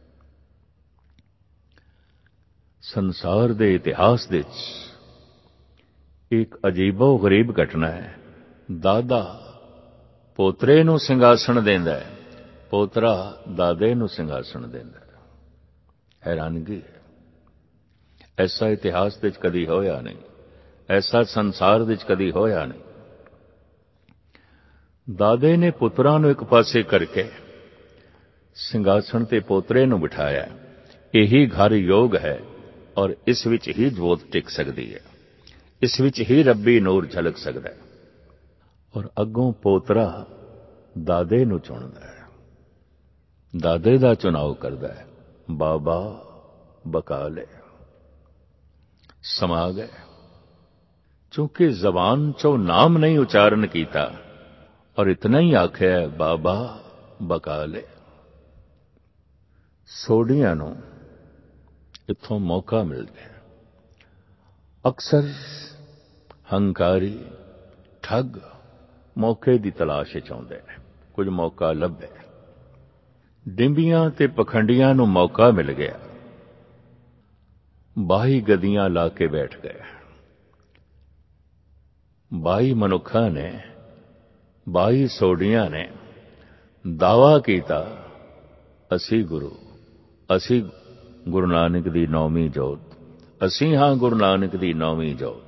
ਸੰਸਾਰ ਦੇ ਇਤਿਹਾਸ ਵਿੱਚ ਇੱਕ ਅਜੀਬੋ ਗਰੀਬ ਘਟਨਾ ਹੈ। ਦਾਦਾ ਪੋਤਰੇ ਨੂੰ ਸਿੰਘਾਸਣ ਦਿੰਦਾ ਹੈ, ਪੋਤਰਾ ਦਾਦੇ ਨੂੰ ਸਿੰਘਾਸਣ ਦਿੰਦਾ ਹੈ। ਹੈਰਾਨਗੀ ਹੈ, ਐਸਾ ਇਤਿਹਾਸ ਵਿੱਚ ਕਦੀ ਹੋਇਆ ਨਹੀਂ, ਐਸਾ ਸੰਸਾਰ ਵਿੱਚ ਕਦੀ ਹੋਇਆ ਨਹੀਂ। ਦਾਦੇ ਨੇ ਪੁੱਤਰਾਂ ਨੂੰ ਇੱਕ ਪਾਸੇ ਕਰਕੇ ਸਿੰਘਾਸਣ ਤੇ ਪੋਤਰੇ ਨੂੰ ਬਿਠਾਇਆ। ਇਹੀ ਘਰ ਯੋਗ ਹੈ ਔਰ ਇਸ ਵਿੱਚ ਹੀ ਜੋਤ ਟਿਕ ਸਕਦੀ ਹੈ, ਇਸ ਵਿੱਚ ਹੀ ਰੱਬੀ ਨੂਰ ਝਲਕ ਸਕਦਾ ਹੈ। ਔਰ ਅੱਗੋਂ ਪੋਤਰਾ ਦਾਦੇ ਨੂੰ ਚੁਣਦਾ ਹੈ, ਦਾਦੇ ਦਾ ਚੁਣਾਵ ਕਰਦਾ ਹੈ। ਬਾਬਾ ਬਕਾਲੇ ਸਮਾ ਗਏ, ਚੂੰਕਿ ਜ਼ਬਾਨ ਚੋਂ ਨਾਮ ਨਹੀਂ ਉਚਾਰਨ ਕੀਤਾ ਔਰ ਇਤਨਾ ਹੀ ਆਖਿਆ ਬਾਬਾ ਬਕਾਲੇ। ਸੋਢੀਆਂ ਨੂੰ ਇੱਥੋਂ ਮੌਕਾ ਮਿਲ ਗਿਆ। ਅਕਸਰ ਹੰਕਾਰੀ ਠੱਗ ਮੌਕੇ ਦੀ ਤਲਾਸ਼ ਵਿੱਚ ਆਉਂਦੇ ਨੇ, ਕੁਝ ਮੌਕਾ ਲੱਭੇ। ਡਿੰਬੀਆਂ ਤੇ ਪਖੰਡੀਆਂ ਨੂੰ ਮੌਕਾ ਮਿਲ ਗਿਆ, ਬਾਈ ਗਦੀਆਂ ਲਾ ਕੇ ਬੈਠ ਗਏ। ਬਾਈ ਮਨੁੱਖਾਂ ਨੇ ਬਾਈ ਸੋਢੀਆਂ ਨੇ ਦਾਵਾ ਕੀਤਾ, ਅਸੀਂ ਗੁਰੂ, ਅਸੀਂ ਗੁਰੂ ਨਾਨਕ ਦੀ ਨੌਵੀਂ ਜੋਤ, ਅਸੀਂ ਹਾਂ ਗੁਰੂ ਨਾਨਕ ਦੀ ਨੌਵੀਂ ਜੋਤ।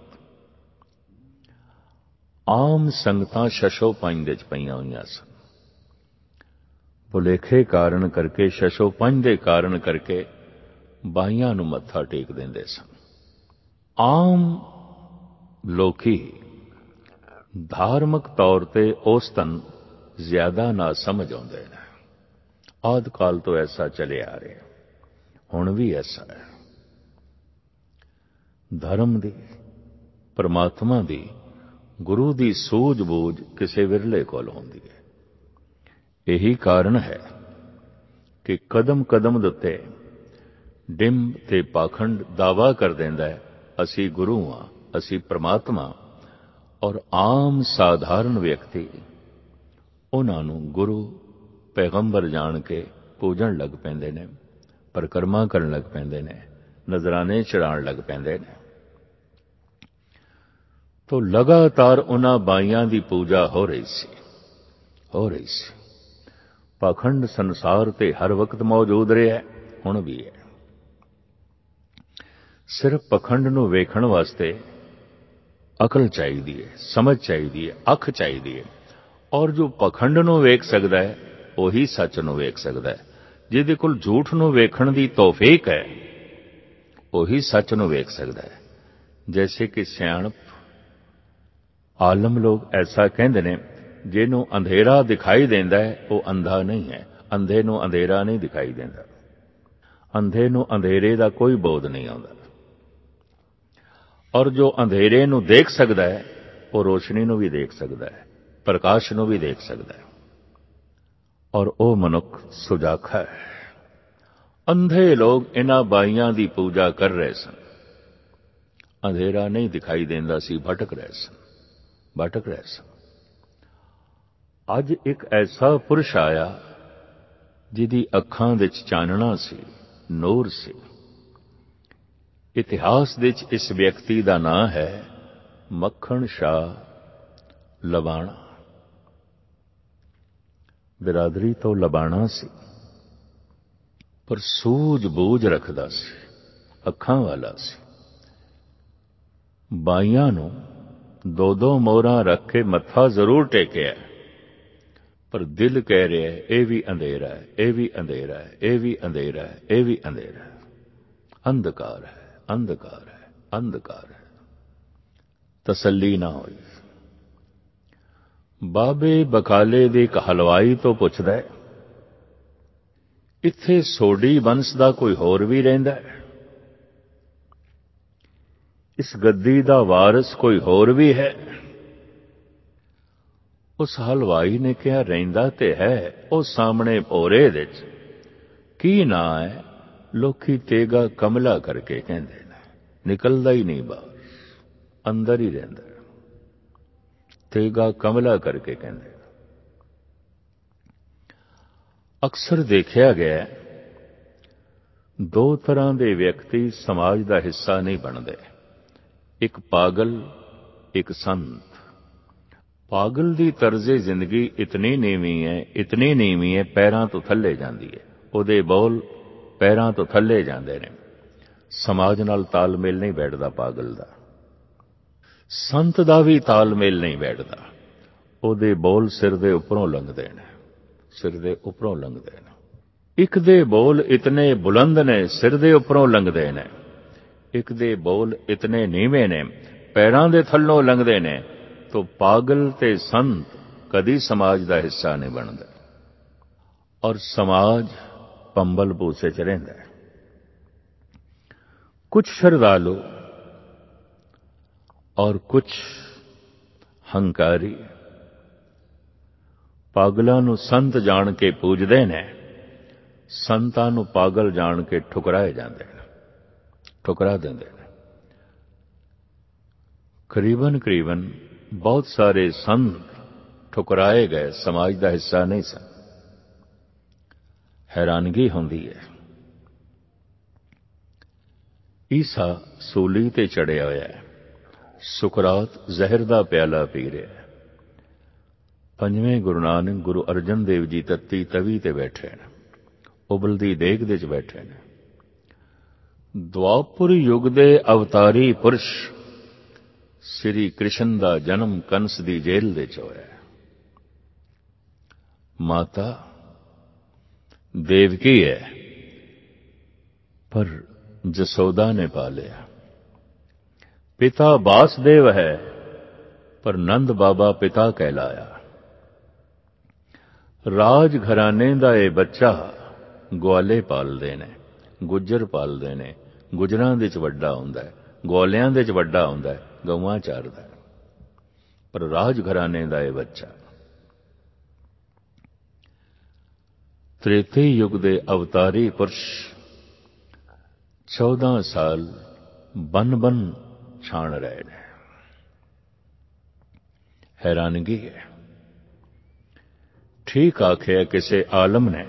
ਆਮ ਸੰਗਤਾਂ ਸ਼ਸ਼ੋ ਪੰਜ ਦੇ ਚ ਪਈਆਂ ਹੋਈਆਂ ਸਨ। ਭੁਲੇਖੇ ਕਾਰਨ ਕਰਕੇ, ਸ਼ਸ਼ੋ ਪੰਜ ਦੇ ਕਾਰਨ ਕਰਕੇ ਬਾਈਆਂ ਨੂੰ ਮੱਥਾ ਟੇਕ ਦਿੰਦੇ ਸਨ। ਆਮ ਲੋਕੀ ਧਾਰਮਿਕ ਤੌਰ ਤੇ ਔਸਤਨ ਜ਼ਿਆਦਾ ਨਾ ਸਮਝ ਆਉਂਦੇ ਨੇ। ਆਦਿ ਕਾਲ ਤੋਂ ਐਸਾ ਚੱਲਿਆ ਆ ਰਿਹਾ, ਹੁਣ ਵੀ ਐਸਾ ਹੈ। ਧਰਮ ਦੀ, ਪਰਮਾਤਮਾ ਦੀ, ਗੁਰੂ ਦੀ ਸੂਝ ਬੂਝ ਕਿਸੇ ਵਿਰਲੇ ਕੋਲ ਹੁੰਦੀ ਹੈ। ਇਹੀ ਕਾਰਨ ਹੈ ਕਿ ਕਦਮ ਕਦਮ ਦੇ ਉੱਤੇ ਡਿੰਬ ਤੇ ਪਾਖੰਡ ਦਾਵਾ ਕਰ ਦਿੰਦਾ ਹੈ, ਅਸੀਂ ਗੁਰੂ ਹਾਂ, ਅਸੀਂ ਪਰਮਾਤਮਾ। ਔਰ ਆਮ ਸਾਧਾਰਨ ਵਿਅਕਤੀ ਉਹਨਾਂ ਨੂੰ ਗੁਰੂ ਪੈਗੰਬਰ ਜਾਣ ਕੇ ਪੂਜਣ ਲੱਗ ਪੈਂਦੇ ਨੇ, ਪਰਿਕਰਮਾ ਕਰਨ ਲੱਗ ਪੈਂਦੇ ਨੇ, ਨਜ਼ਰਾਨੇ ਚੜਾਉਣ ਲੱਗ ਪੈਂਦੇ ਨੇ। ਤੋ ਲਗਾਤਾਰ ਉਹਨਾਂ ਬਾਈਆਂ ਦੀ ਪੂਜਾ ਹੋ ਰਹੀ ਸੀ, ਹੋ ਰਹੀ ਸੀ। ਪਾਖੰਡ ਸੰਸਾਰ ਤੇ ਹਰ ਵਕਤ ਮੌਜੂਦ ਰਿਹਾ, ਹੁਣ ਵੀ ਹੈ। ਸਿਰਫ ਪਖੰਡ ਨੂੰ ਵੇਖਣ ਵਾਸਤੇ ਅਕਲ ਚਾਹੀਦੀ ਹੈ, ਸਮਝ ਚਾਹੀਦੀ ਹੈ, ਅੱਖ ਚਾਹੀਦੀ ਹੈ। ਔਰ ਜੋ ਪਖੰਡ ਨੂੰ ਵੇਖ ਸਕਦਾ ਹੈ, ਉਹੀ ਸੱਚ ਨੂੰ ਵੇਖ ਸਕਦਾ ਹੈ। ਜਿਹਦੇ ਕੋਲ ਝੂਠ ਨੂੰ ਵੇਖਣ ਦੀ ਤੌਫੀਕ ਹੈ, ਉਹੀ ਸੱਚ ਨੂੰ ਵੇਖ ਸਕਦਾ ਹੈ। ਜੈਸੇ ਕਿ ਸਿਆਣਪ ਆਲਮ ਲੋਕ ਐਸਾ ਕਹਿੰਦੇ ਨੇ, ਜਿਹਨੂੰ ਅੰਧੇਰਾ ਦਿਖਾਈ ਦਿੰਦਾ ਹੈ ਉਹ ਅੰਧਾ ਨਹੀਂ ਹੈ। ਅੰਧੇ ਨੂੰ ਅੰਧੇਰਾ ਨਹੀਂ ਦਿਖਾਈ ਦਿੰਦਾ, ਅੰਧੇ ਨੂੰ ਅੰਧੇਰੇ ਦਾ ਕੋਈ ਬੋਧ ਨਹੀਂ ਆਉਂਦਾ। ਔਰ ਜੋ ਅੰਧੇਰੇ ਨੂੰ ਦੇਖ ਸਕਦਾ ਹੈ, ਉਹ ਰੋਸ਼ਨੀ ਨੂੰ ਵੀ ਦੇਖ ਸਕਦਾ ਹੈ, ਪ੍ਰਕਾਸ਼ ਨੂੰ ਵੀ ਦੇਖ ਸਕਦਾ ਹੈ। ਔਰ ਉਹ ਮਨੁੱਖ ਸੁਜਾਖਾ ਹੈ। ਅੰਧੇ ਲੋਕ ਇਹਨਾਂ ਬਾਈਆਂ ਦੀ ਪੂਜਾ ਕਰ ਰਹੇ ਸਨ, ਅੰਧੇਰਾ ਨਹੀਂ ਦਿਖਾਈ ਦਿੰਦਾ ਸੀ, ਭਟਕ ਰਹੇ ਸਨ, ਭਟਕ ਰਹੇ ਸਨ। ਅੱਜ ਇੱਕ ਐਸਾ ਪੁਰਸ਼ ਆਇਆ ਜਿਹਦੀ ਅੱਖਾਂ ਵਿੱਚ ਚਾਨਣਾ ਸੀ, ਨੂਰ ਸੀ। ਇਤਿਹਾਸ ਵਿੱਚ ਇਸ ਵਿਅਕਤੀ ਦਾ ਨਾਂ ਹੈ ਮੱਖਣ ਸ਼ਾਹ ਲਬਾਣਾ। ਬਿਰਾਦਰੀ ਤੋਂ ਲਬਾਣਾ ਸੀ, ਪਰ ਸੂਝ ਬੂਝ ਰੱਖਦਾ ਸੀ, ਅੱਖਾਂ ਵਾਲਾ ਸੀ। ਬਾਈਆਂ ਨੂੰ ਦੋ ਦੋ ਮੋਹਰਾਂ ਰੱਖ ਕੇ ਮੱਥਾ ਜ਼ਰੂਰ ਟੇਕਿਆ, ਪਰ ਦਿਲ ਕਹਿ ਰਿਹਾ ਇਹ ਵੀ ਅੰਧੇਰਾ ਹੈ, ਇਹ ਵੀ ਅੰਧੇਰਾ ਹੈ, ਇਹ ਵੀ ਅੰਧੇਰਾ ਹੈ, ਇਹ ਵੀ ਅੰਧੇਰਾ ਹੈ। ਅੰਧਕਾਰ ਹੈ, ਅੰਧਕਾਰ ਹੈ, ਅੰਧਕਾਰ ਹੈ। ਤਸੱਲੀ ਨਾ ਹੋਈ। ਬਾਬੇ ਬਕਾਲੇ ਦੇ ਇੱਕ ਹਲਵਾਈ ਤੋਂ ਪੁੱਛਦਾ, ਇੱਥੇ ਸੋਢੀ ਬੰਸ ਦਾ ਕੋਈ ਹੋਰ ਵੀ ਰਹਿੰਦਾ ਹੈ? ਇਸ ਗੱਦੀ ਦਾ ਵਾਰਿਸ ਕੋਈ ਹੋਰ ਵੀ ਹੈ? ਉਸ ਹਲਵਾਈ ਨੇ ਕਿਹਾ, ਰਹਿੰਦਾ ਤੇ ਹੈ ਉਹ ਸਾਹਮਣੇ ਭੋਰੇ ਵਿੱਚ। ਕੀ ਨਾਂ ਹੈ? ਲੋਕੀ ਤੇਗਾ ਕਮਲਾ ਕਰਕੇ ਕਹਿੰਦੇ ਨੇ, ਨਿਕਲਦਾ ਹੀ ਨਹੀਂ ਬਾਹਰ, ਅੰਦਰ ਹੀ ਰਹਿੰਦਾ। ਤੇਗਾ ਕਮਲਾ ਕਰਕੇ ਕਹਿੰਦੇ। ਅਕਸਰ ਦੇਖਿਆ ਗਿਆ ਦੋ ਤਰ੍ਹਾਂ ਦੇ ਵਿਅਕਤੀ ਸਮਾਜ ਦਾ ਹਿੱਸਾ ਨਹੀਂ ਬਣਦੇ, ਇੱਕ ਪਾਗਲ, ਇੱਕ ਸੰਤ। ਪਾਗਲ ਦੀ ਤਰਜ਼ੇ ਜ਼ਿੰਦਗੀ ਇਤਨੀ ਨੀਵੀਂ ਹੈ, ਇਤਨੀ ਨੀਵੀਂ ਹੈ, ਪੈਰਾਂ ਤੋਂ ਥੱਲੇ ਜਾਂਦੀ ਹੈ। ਉਹਦੇ ਬੋਲ ਪੈਰਾਂ ਤੋਂ ਥੱਲੇ ਜਾਂਦੇ ਨੇ, ਸਮਾਜ ਨਾਲ ਤਾਲਮੇਲ ਨਹੀਂ ਬੈਠਦਾ ਪਾਗਲ ਦਾ। ਸੰਤ ਦਾ ਵੀ ਤਾਲਮੇਲ ਨਹੀਂ ਬੈਠਦਾ, ਉਹਦੇ ਬੋਲ ਸਿਰ ਦੇ ਉੱਪਰੋਂ ਲੰਘਦੇ ਨੇ, ਸਿਰ ਦੇ ਉੱਪਰੋਂ ਲੰਘਦੇ ਨੇ। ਇੱਕ ਦੇ ਬੋਲ ਇਤਨੇ ਬੁਲੰਦ ਨੇ, ਸਿਰ ਦੇ ਉੱਪਰੋਂ ਲੰਘਦੇ ਨੇ। ਇੱਕ ਦੇ ਬੋਲ ਇਤਨੇ ਨੀਵੇਂ ਨੇ, ਪੈਰਾਂ ਦੇ ਥੱਲੋਂ ਲੰਘਦੇ ਨੇ। ਤੋ ਪਾਗਲ ਤੇ ਸੰਤ ਕਦੀ ਸਮਾਜ ਦਾ ਹਿੱਸਾ ਨਹੀਂ ਬਣਦਾ। ਔਰ ਸਮਾਜ ਪੰਬਲ ਭੂਸੇ ਚ ਰਹਿੰਦਾ ਹੈ। ਕੁਝ ਸ਼ਰਧਾਲੂ ਔਰ ਕੁਝ ਹੰਕਾਰੀ ਪਾਗਲਾਂ ਨੂੰ ਸੰਤ ਜਾਣ ਕੇ ਪੂਜਦੇ ਨੇ, ਸੰਤਾਂ ਨੂੰ ਪਾਗਲ ਜਾਣ ਕੇ ਠੁਕਰਾਏ ਜਾਂਦੇ ਨੇ, ਠੁਕਰਾ ਦਿੰਦੇ ਨੇ। ਕਰੀਬਨ ਕਰੀਬਨ ਬਹੁਤ ਸਾਰੇ ਸੰਤ ਠੁਕਰਾਏ ਗਏ, ਸਮਾਜ ਦਾ ਹਿੱਸਾ ਨਹੀਂ ਸਨ। ਹੈਰਾਨਗੀ ਹੁੰਦੀ ਹੈ। ਈਸਾ ਸੂਲੀ ਤੇ ਚੜਿਆ ਹੋਇਆ ਹੈ, ਸੁਕਰਾਤ ਜ਼ਹਿਰ ਦਾ ਪਿਆਲਾ ਪੀ ਰਿਹਾ ਹੈ। ਪੰਜਵੇਂ ਗੁਰੂ ਨਾਨਕ ਗੁਰੂ ਅਰਜਨ ਦੇਵ ਜੀ ਤੱਤੀ ਤਵੀ ਤੇ ਬੈਠੇ ਨੇ, ਉਬਲਦੀ ਦੇਗ ਦੇ ਚ ਬੈਠੇ ਨੇ। ਦੁਆਪੁਰ ਯੁੱਗ ਦੇ ਅਵਤਾਰੀ ਪੁਰਸ਼ ਸ੍ਰੀ ਕ੍ਰਿਸ਼ਨ ਦਾ ਜਨਮ ਕੰਸ ਦੀ ਜੇਲ੍ਹ ਦੇ ਚ ਹੋਇਆ। ਮਾਤਾ ਦੇਵਕੀ ਹੈ, ਪਰ ਜਸੋਦਾ ਨੇ ਪਾਲਿਆ। ਪਿਤਾ ਵਾਸਦੇਵ ਹੈ, ਪਰ ਨੰਦ ਬਾਬਾ ਪਿਤਾ ਕਹਿਲਾਇਆ। ਰਾਜ ਘਰਾਣੇ ਦਾ ਇਹ ਬੱਚਾ ਗਵਾਲੇ ਪਾਲਦੇ ਨੇ, ਗੁੱਜਰ ਪਾਲਦੇ ਨੇ, ਗੁੱਜਰਾਂ ਦੇ ਚ ਵੱਡਾ ਹੁੰਦਾ, ਗਵਾਲਿਆਂ ਦੇ ਚ ਵੱਡਾ ਹੁੰਦਾ, ਗਊਆਂ ਚਾਰਦਾ, ਪਰ ਰਾਜ ਘਰਾਣੇ ਦਾ ਇਹ ਬੱਚਾ। ਤ੍ਰੇਤੇ ਯੁੱਗ ਦੇ ਅਵਤਾਰੀ ਪੁਰਸ਼ ਚੌਦਾਂ ਸਾਲ ਬਨ ਬਨ ਛਾਣ ਰਹੇ ਨੇ। ਹੈਰਾਨਗੀ ਹੈ। ਠੀਕ ਆਖਿਆ ਕਿਸੇ ਆਲਮ ਨੇ,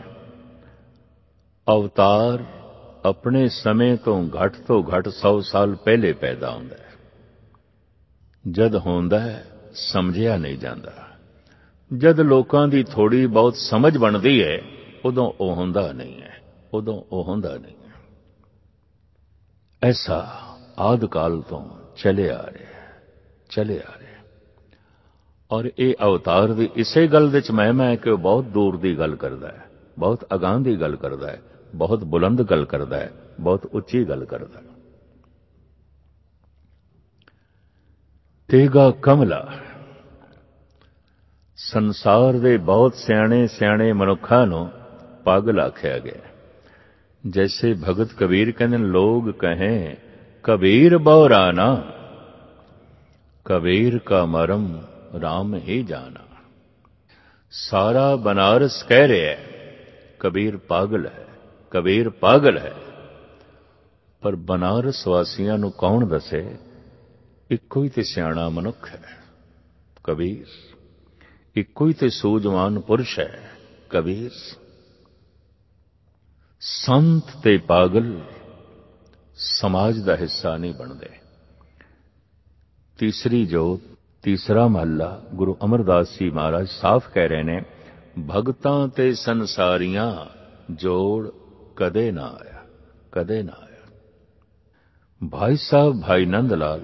ਅਵਤਾਰ ਆਪਣੇ ਸਮੇਂ ਤੋਂ ਘੱਟ ਤੋਂ ਘੱਟ ਸੌ ਸਾਲ ਪਹਿਲੇ ਪੈਦਾ ਹੁੰਦਾ ਹੈ। ਜਦ ਹੁੰਦਾ ਹੈ ਸਮਝਿਆ ਨਹੀਂ ਜਾਂਦਾ। ਜਦ ਲੋਕਾਂ ਦੀ ਥੋੜੀ ਬਹੁਤ ਸਮਝ ਬਣਦੀ ਹੈ, ਉਦੋਂ ਉਹ ਹੁੰਦਾ ਨਹੀਂ ਹੈ, ਉਦੋਂ ਉਹ ਹੁੰਦਾ ਨਹੀਂ ਹੈ। ਐਸਾ ਆਦਿ ਕਾਲ ਤੋਂ ਚਲੇ ਆ ਰਿਹਾ, ਚਲੇ ਆ ਰਿਹਾ। ਔਰ ਇਹ ਅਵਤਾਰ ਦੀ ਇਸੇ ਗੱਲ ਦੇ ਚ ਮਹਿਮਾ ਹੈ ਕਿ ਉਹ ਬਹੁਤ ਦੂਰ ਦੀ ਗੱਲ ਕਰਦਾ ਹੈ, ਬਹੁਤ ਅਗਾਂਹ ਦੀ ਗੱਲ ਕਰਦਾ ਹੈ, ਬਹੁਤ ਬੁਲੰਦ ਗੱਲ ਕਰਦਾ ਹੈ, ਬਹੁਤ ਉੱਚੀ ਗੱਲ ਕਰਦਾ ਹੈ। ਤੇਗਾ ਕਮਲਾ। ਸੰਸਾਰ ਦੇ ਬਹੁਤ ਸਿਆਣੇ ਸਿਆਣੇ ਮਨੁੱਖਾਂ ਨੂੰ ਪਾਗਲ ਆਖਿਆ ਗਿਆ। ਜੈਸੇ ਭਗਤ ਕਬੀਰ ਕਹਿੰਦੇ ਨੇ, ਲੋਗ ਕਹੇ ਕਬੀਰ ਬਉਰਾ ਨਾ, ਕਬੀਰ ਕਾ ਮਰਮ ਰਾਮ ਹੀ ਜਾਣਾ। ਸਾਰਾ ਬਨਾਰਸ ਕਹਿ ਰਿਹਾ ਕਬੀਰ ਪਾਗਲ ਹੈ, ਕਬੀਰ ਪਾਗਲ ਹੈ, ਪਰ ਬਨਾਰਸ ਵਾਸੀਆਂ ਨੂੰ ਕੌਣ ਦੱਸੇ ਇੱਕੋ ਹੀ ਤੇ ਸਿਆਣਾ ਮਨੁੱਖ ਹੈ ਕਬੀਰ, ਇੱਕੋ ਹੀ ਤੇ ਸੂਝਵਾਨ ਪੁਰਸ਼ ਹੈ ਕਬੀਰ। ਸੰਤ ਤੇ ਪਾਗਲ ਸਮਾਜ ਦਾ ਹਿੱਸਾ ਨਹੀਂ ਬਣਦੇ। ਤੀਸਰੀ ਜੋਤ, ਤੀਸਰਾ ਮਹੱਲਾ, ਗੁਰੂ ਅਮਰਦਾਸ ਜੀ ਮਹਾਰਾਜ ਸਾਫ਼ ਕਹਿ ਰਹੇ ਨੇ, ਭਗਤਾਂ ਤੇ ਸੰਸਾਰੀਆਂ ਜੋੜ ਕਦੇ ਨਾ ਆਇਆ, ਕਦੇ ਨਾ ਆਇਆ। ਭਾਈ ਸਾਹਿਬ ਭਾਈ ਨੰਦ ਲਾਲ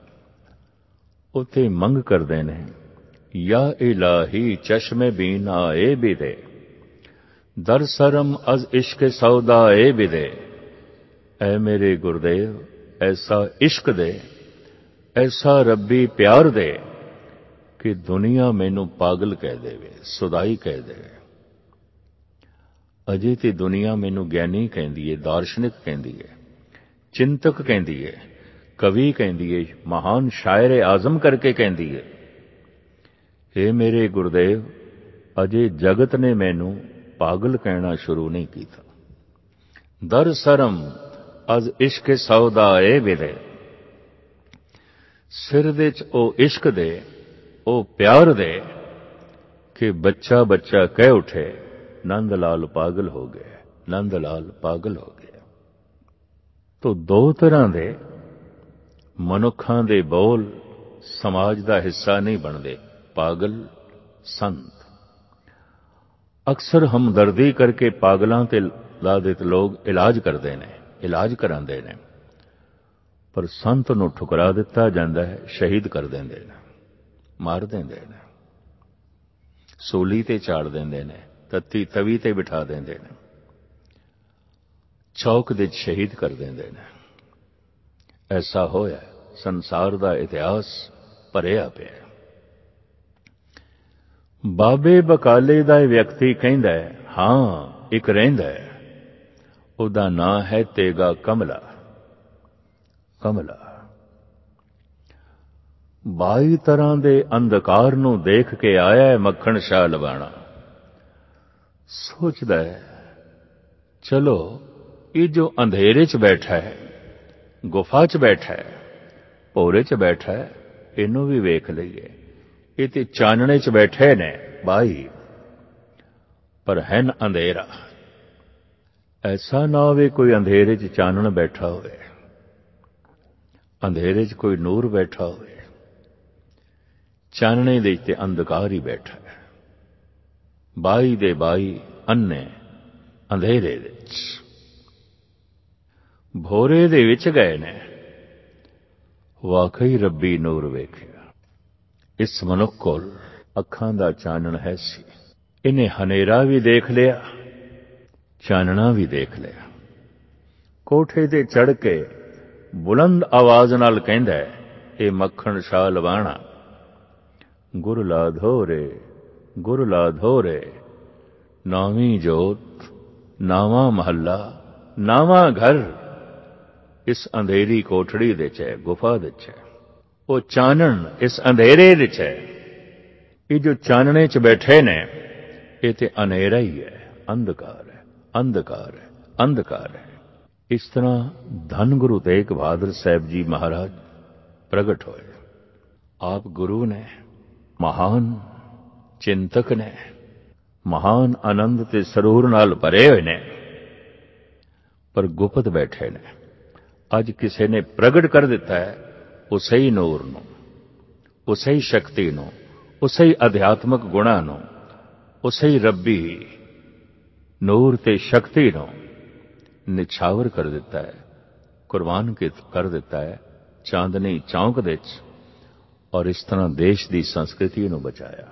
ਉਥੇ ਮੰਗ ਕਰਦੇ ਨੇ, ਯਾ ਇਲਾਹੀ ਚਸ਼ਮੇ ਬੀਨਾ ਏ ਬਿਦੇ, ਦਰ ਸਰਮ ਅਜ਼ ਇਸ਼ਕ ਸੌਦਾ ਏ ਬਿਦੇ। ਐ ਮੇਰੇ ਗੁਰਦੇਵ ਐਸਾ ਇਸ਼ਕ ਦੇ, ਐਸਾ ਰੱਬੀ ਪਿਆਰ ਦੇ ਕਿ ਦੁਨੀਆ ਮੈਨੂੰ ਪਾਗਲ ਕਹਿ ਦੇਵੇ, ਸੁਦਾਈ ਕਹਿ ਦੇਵੇ। ਅਜੇ ਤੇ ਦੁਨੀਆ ਮੈਨੂੰ ਗਿਆਨੀ ਕਹਿੰਦੀ ਏ, ਦਾਰਸ਼ਨਿਕ ਕਹਿੰਦੀ ਏ, ਚਿੰਤਕ ਕਹਿੰਦੀ ਏ, ਕਵੀ ਕਹਿੰਦੀ ਏ, ਮਹਾਨ ਸ਼ਾਇਰ ਆਜ਼ਮ ਕਰਕੇ ਕਹਿੰਦੀ ਏ। हे ਮੇਰੇ ਗੁਰਦੇਵ, ਅਜੇ ਜਗਤ ਨੇ ਮੈਨੂੰ ਪਾਗਲ ਕਹਿਣਾ ਸ਼ੁਰੂ ਨਹੀਂ ਕੀਤਾ। ਦਰ ਸਰਮ ਅਜ਼ ਇਸ਼ਕ ਸੌਦਾ ਏ ਬਿਦੇ। ਸਿਰ ਦੇ ਚ ਉਹ ਇਸ਼ਕ ਦੇ, ਉਹ ਪਿਆਰ ਦੇ ਕਿ ਬੱਚਾ ਬੱਚਾ ਕਹਿ ਉਠੇ, ਨੰਦ ਲਾਲ ਪਾਗਲ ਹੋ ਗਿਆ, ਨੰਦ ਲਾਲ ਪਾਗਲ ਹੋ ਗਿਆ। ਤੋ ਦੋ ਤਰ੍ਹਾਂ ਦੇ ਮਨੁੱਖਾਂ ਦੇ ਬੋਲ ਸਮਾਜ ਦਾ ਹਿੱਸਾ ਨਹੀਂ ਬਣਦੇ, ਪਾਗਲ, ਸੰਤ। ਅਕਸਰ ਹਮਦਰਦੀ ਕਰਕੇ ਪਾਗਲਾਂ ਤੇ ਲਾਦਿਤ ਲੋਕ ਇਲਾਜ ਕਰਦੇ ਨੇ, ਇਲਾਜ ਕਰਾਉਂਦੇ ਨੇ, ਪਰ ਸੰਤ ਨੂੰ ਠੁਕਰਾ ਦਿੱਤਾ ਜਾਂਦਾ ਹੈ, ਸ਼ਹੀਦ ਕਰ ਦਿੰਦੇ ਨੇ, ਮਾਰ ਦਿੰਦੇ ਨੇ, ਸੂਲੀ ਤੇ ਚਾੜ ਦਿੰਦੇ ਨੇ, ਤੱਤੀ ਤਵੀ ਤੇ ਬਿਠਾ ਦਿੰਦੇ ਨੇ, ਚੌਕ ਦੇ ਸ਼ਹੀਦ ਕਰ ਦਿੰਦੇ ਨੇ। ਐਸਾ ਹੋਇਆ, ਸੰਸਾਰ ਦਾ ਇਤਿਹਾਸ ਭਰਿਆ ਪਿਆ। ਬਾਬੇ ਬਕਾਲੇ ਦਾ ਇਹ ਵਿਅਕਤੀ ਕਹਿੰਦਾ ਹੈ, ਹਾਂ ਇੱਕ ਰਹਿੰਦਾ ਹੈ, ਉਹਦਾ ਨਾਂ ਹੈ ਤੇਗਾ ਕਮਲਾ। ਕਮਲਾ ਬਾਈ ਤਰ੍ਹਾਂ ਦੇ ਅੰਧਕਾਰ ਨੂੰ ਦੇਖ ਕੇ ਆਇਆ ਹੈ ਮੱਖਣ ਸ਼ਾਹ ਲਵਾਣਾ। ਸੋਚਦਾ ਹੈ, ਚਲੋ ਇਹ ਜੋ ਅੰਧੇਰੇ ਚ ਬੈਠਾ ਹੈ, ਗੁਫਾ ਚ ਬੈਠਾ ਹੈ, ਭੋਰੇ ਚ ਬੈਠਾ ਹੈ, ਇਹਨੂੰ ਵੀ ਵੇਖ ਲਈਏ। ਇਹ ਤੇ ਚਾਨਣੇ ਚ ਬੈਠੇ ਨੇ ਬਾਈ, ਪਰ ਹੈਨ ਅੰਧੇਰਾ। ਐਸਾ ਨਾ ਹੋਵੇ ਕੋਈ ਅੰਧੇਰੇ ਚ ਚਾਨਣ ਬੈਠਾ ਹੋਵੇ, ਅੰਧੇਰੇ ਚ ਕੋਈ ਨੂਰ ਬੈਠਾ ਹੋਵੇ, ਚਾਨਣੇ ਦੇ ਤੇ ਅੰਧਕਾਰ ਹੀ ਬੈਠਾ ਹੈ। ਬਾਈ ਦੇ ਬਾਈ ਅੰਨੇ ਅੰਧੇਰੇ ਵਿੱਚ ਭੋਰੇ ਦੇ ਵਿੱਚ ਗਏ ਨੇ, ਵਾਕਈ ਰੱਬੀ ਨੂਰ ਵੇਖਿਆ। ਇਸ ਮਨੁੱਖ ਕੋਲ ਅੱਖਾਂ ਦਾ ਚਾਨਣ ਹੈ ਸੀ। ਇਹਨੇ ਹਨੇਰਾ ਵੀ ਦੇਖ ਲਿਆ, ਚਾਨਣਾ ਵੀ ਦੇਖ ਲਿਆ। ਕੋਠੇ ਤੇ ਚੜ੍ਹ ਕੇ ਬੁਲੰਦ ਆਵਾਜ਼ ਨਾਲ ਕਹਿੰਦਾ, ਇਹ ਮੱਖਣ ਸ਼ਾਹ ਲਵਾਣਾ, ਗੁਰ ਲਾਧੋ ਰੇ ਗੁਰ ਲਾਧੋ ਰੇ, ਨਾਵੀਂ ਜੋਤ ਨਾਵਾਂ ਮਹੱਲਾ ਨਾਵਾਂ ਘਰ। ਇਸ ਅੰਧੇਰੀ ਕੋਠੜੀ ਦੇ ਚ ਹੈ, ਗੁਫਾ ਦੇ ਚ ਹੈ। ਉਹ ਚਾਨਣ ਇਸ ਅੰਧੇਰੇ ਦੇ ਚ ਹੈ। ਇਹ ਜੋ ਚਾਨਣੇ ਚ ਬੈਠੇ ਨੇ, ਇਹ ਤੇ ਹਨੇਰਾ ਹੀ ਹੈ, ਅੰਧਕਾਰ ਹੈ, ਅੰਧਕਾਰ ਹੈ, ਅੰਧਕਾਰ ਹੈ। ਇਸ ਤਰ੍ਹਾਂ ਧੰਨ ਗੁਰੂ ਤੇਗ ਬਹਾਦਰ ਸਾਹਿਬ ਜੀ ਮਹਾਰਾਜ ਪ੍ਰਗਟ ਹੋਏ। ਆਪ ਗੁਰੂ ਨੇ, ਮਹਾਨ ਚਿੰਤਕ ਨੇ, ਮਹਾਨ ਆਨੰਦ ਤੇ ਸਰੂਰ ਨਾਲ ਭਰੇ ਹੋਏ ਨੇ, ਪਰ ਗੁਪਤ ਬੈਠੇ ਨੇ। ਅੱਜ ਕਿਸੇ ਨੇ ਪ੍ਰਗਟ ਕਰ ਦਿੱਤਾ ਹੈ ਉਸੇ ਹੀ ਨੂਰ ਨੂੰ, ਉਸੇ ਹੀ ਸ਼ਕਤੀ ਨੂੰ, ਉਸੇ ਹੀ ਅਧਿਆਤਮਕ ਗੁਣਾਂ ਨੂੰ, ਉਸੇ ਹੀ ਰੱਬੀ ਨੂਰ ਤੇ ਸ਼ਕਤੀ ਨੂੰ ਨਿਛਾਵਰ ਕਰ ਦਿੱਤਾ ਹੈ, ਕੁਰਬਾਨ ਕਰ ਦਿੱਤਾ ਹੈ ਚਾਂਦਨੀ ਚੌਂਕ ਦੇ ਵਿੱਚ, ਔਰ ਇਸ ਤਰ੍ਹਾਂ ਦੇਸ਼ ਦੀ ਸੰਸਕ੍ਰਿਤੀ ਨੂੰ ਬਚਾਇਆ।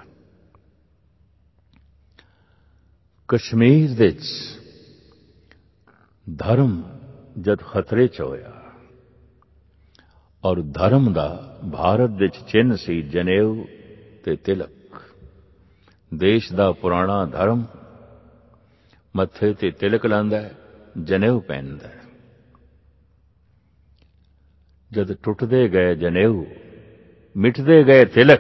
ਕਸ਼ਮੀਰ ਦੇ ਵਿੱਚ ਧਰਮ ਜਦ ਖਤਰੇ ਚ ਹੋਇਆ, ਔਰ ਧਰਮ ਦਾ ਭਾਰਤ ਵਿੱਚ ਚਿੰਨ੍ਹ ਸੀ ਜਨੇਊ ਤੇ ਤਿਲਕ। ਦੇਸ਼ ਦਾ ਪੁਰਾਣਾ ਧਰਮ ਮੱਥੇ ਤੇ ਤਿਲਕ ਲਾਂਦਾ ਹੈ, ਜਨੇਊ ਪਹਿਨਦਾ ਹੈ। ਜਦ ਟੁੱਟਦੇ ਗਏ ਜਨੇਊ, ਮਿਟਦੇ ਗਏ ਤਿਲਕ,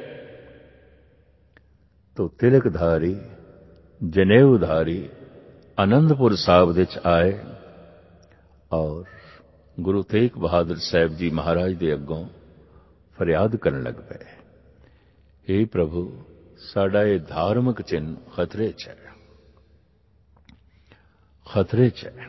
तो तिलकधारी जनेऊधारी आनंदपुर साहब विच आए और गुरु तेग बहादुर साहब जी महाराज दे अगों फरियाद करन लग पे, हे प्रभु साडा ये धार्मिक चिन्ह खतरे च है, खतरे च है।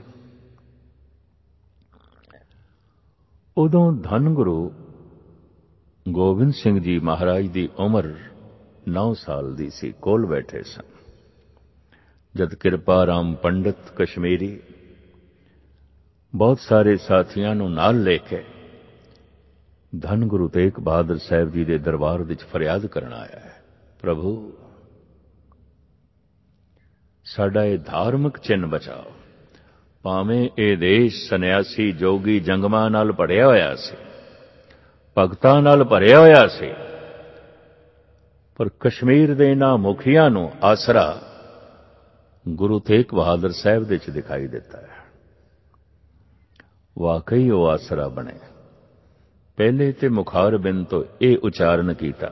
उदों धन गुरु गोबिंद सिंह जी महाराज की उम्र नौ साल दी सी, कोल बैठे सन। जद किरपा राम पंडित कश्मीरी बहुत सारे साथियों नूं नाल लेके धन गुरु तेग बहादुर साहब जी के दरबार विच फरियाद करन आया है, प्रभु साडा ये धार्मिक चिन्ह बचाओ। भावें ये देश सन्यासी जोगी जंगमां नाल भरिया होया सी, भगतां नाल भरिया होया सी, पर कश्मीर दे इन्हां मुखियां नूं आसरा गुरु तेग बहादुर साहब दे च दिखाई देता है। वाकई वो आसरा बने। पहले ते मुखार बिन तो ये उच्चारण कीता,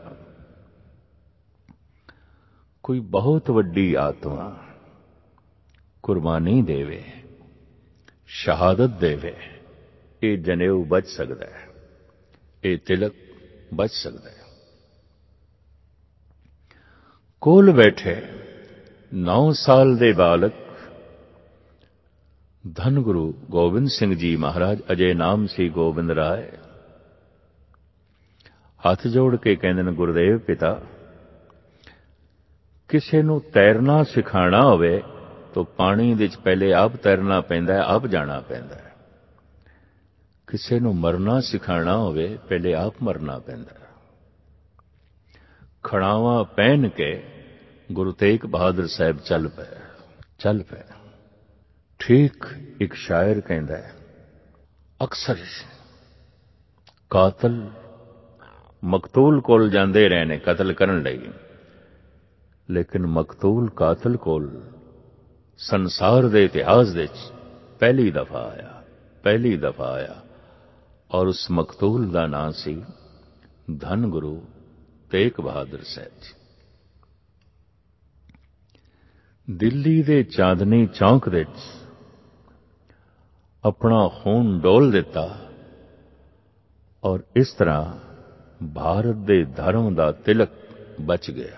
कोई बहुत वड्डी आत्मा कुर्बानी देवे, शहादत देवे, ये जनेऊ बच सकता है, ये तिलक बच सकता है। कोल बैठे नौ साल दे बालक धन गुरु गोबिंद सिंह जी महाराज, अजय नाम सी गोबिंद राय, हाथ जोड़ के कहंदे ने गुरुदेव पिता किसी नूं तैरना सिखाना होवे तो पानी विच पहले आप तैरना पैंदा है, आप जाना पैंदा है। किसी नूं मरना सिखाना होवे पहले आप मरना पैंदा है। खड़ावा पहन के गुरु तेग बहादुर साहब चल पे चल पे ठीक एक शायर कहता है, अक्सर कातल मकतूल कोल जांदे रहे ने कतल करन लई, लेकिन मकतूल कातल कोल संसार दे इतिहास दे पहली दफा आया, पहली दफा आया, और उस मकतूल दा नाम सी धन गुरु तेग बहादुर साहब जी। दिल्ली दे चांदनी चौक दे अपना खून डोल दिता और इस तरह भारत दे धर्म दा तिलक बच गया।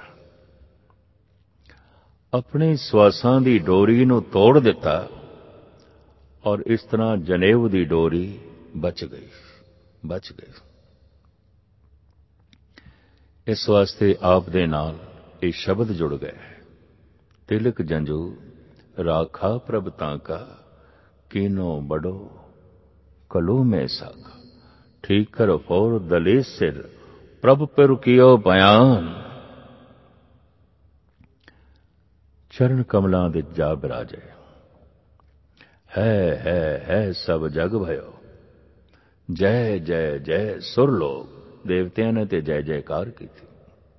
अपने श्वासां दी डोरी नूं तोड़ दिता और इस तरह जनेऊ दी डोरी बच गई, बच गई। इस वास्ते आप दे नाल ये शब्द जुड़ गए, तिलक जंजू राखा प्रभ तांका, कीनो बड़ो कलू में साका। ठीक कर फोर दले सिर, प्रभ पर कियो बयान। चरण कमलां दे जा बिराजे, है है है सब जग भयो। जय जय जय सुर लोग, देवतियां ने ते जय जयकार की थी।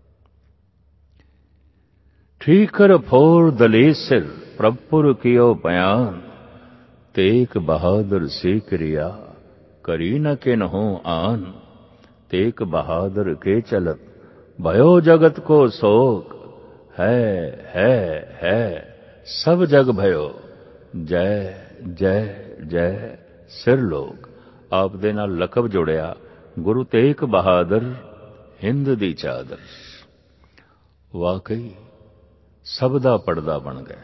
ठीकर फोर दले सिर, प्रभुर कियो बयान। तेक बहादुर सी क्रिया, करी न किन्हो आन। तेक बहादुर के चलत, भयो जगत को शोक। है है है सब जग भयो, जय जय जय सिर लोग। आप दे नाल लकब जोड़िया, गुरु तेग बहादुर हिंद दी चादर। वाकई सब दा पड़दा बन गए,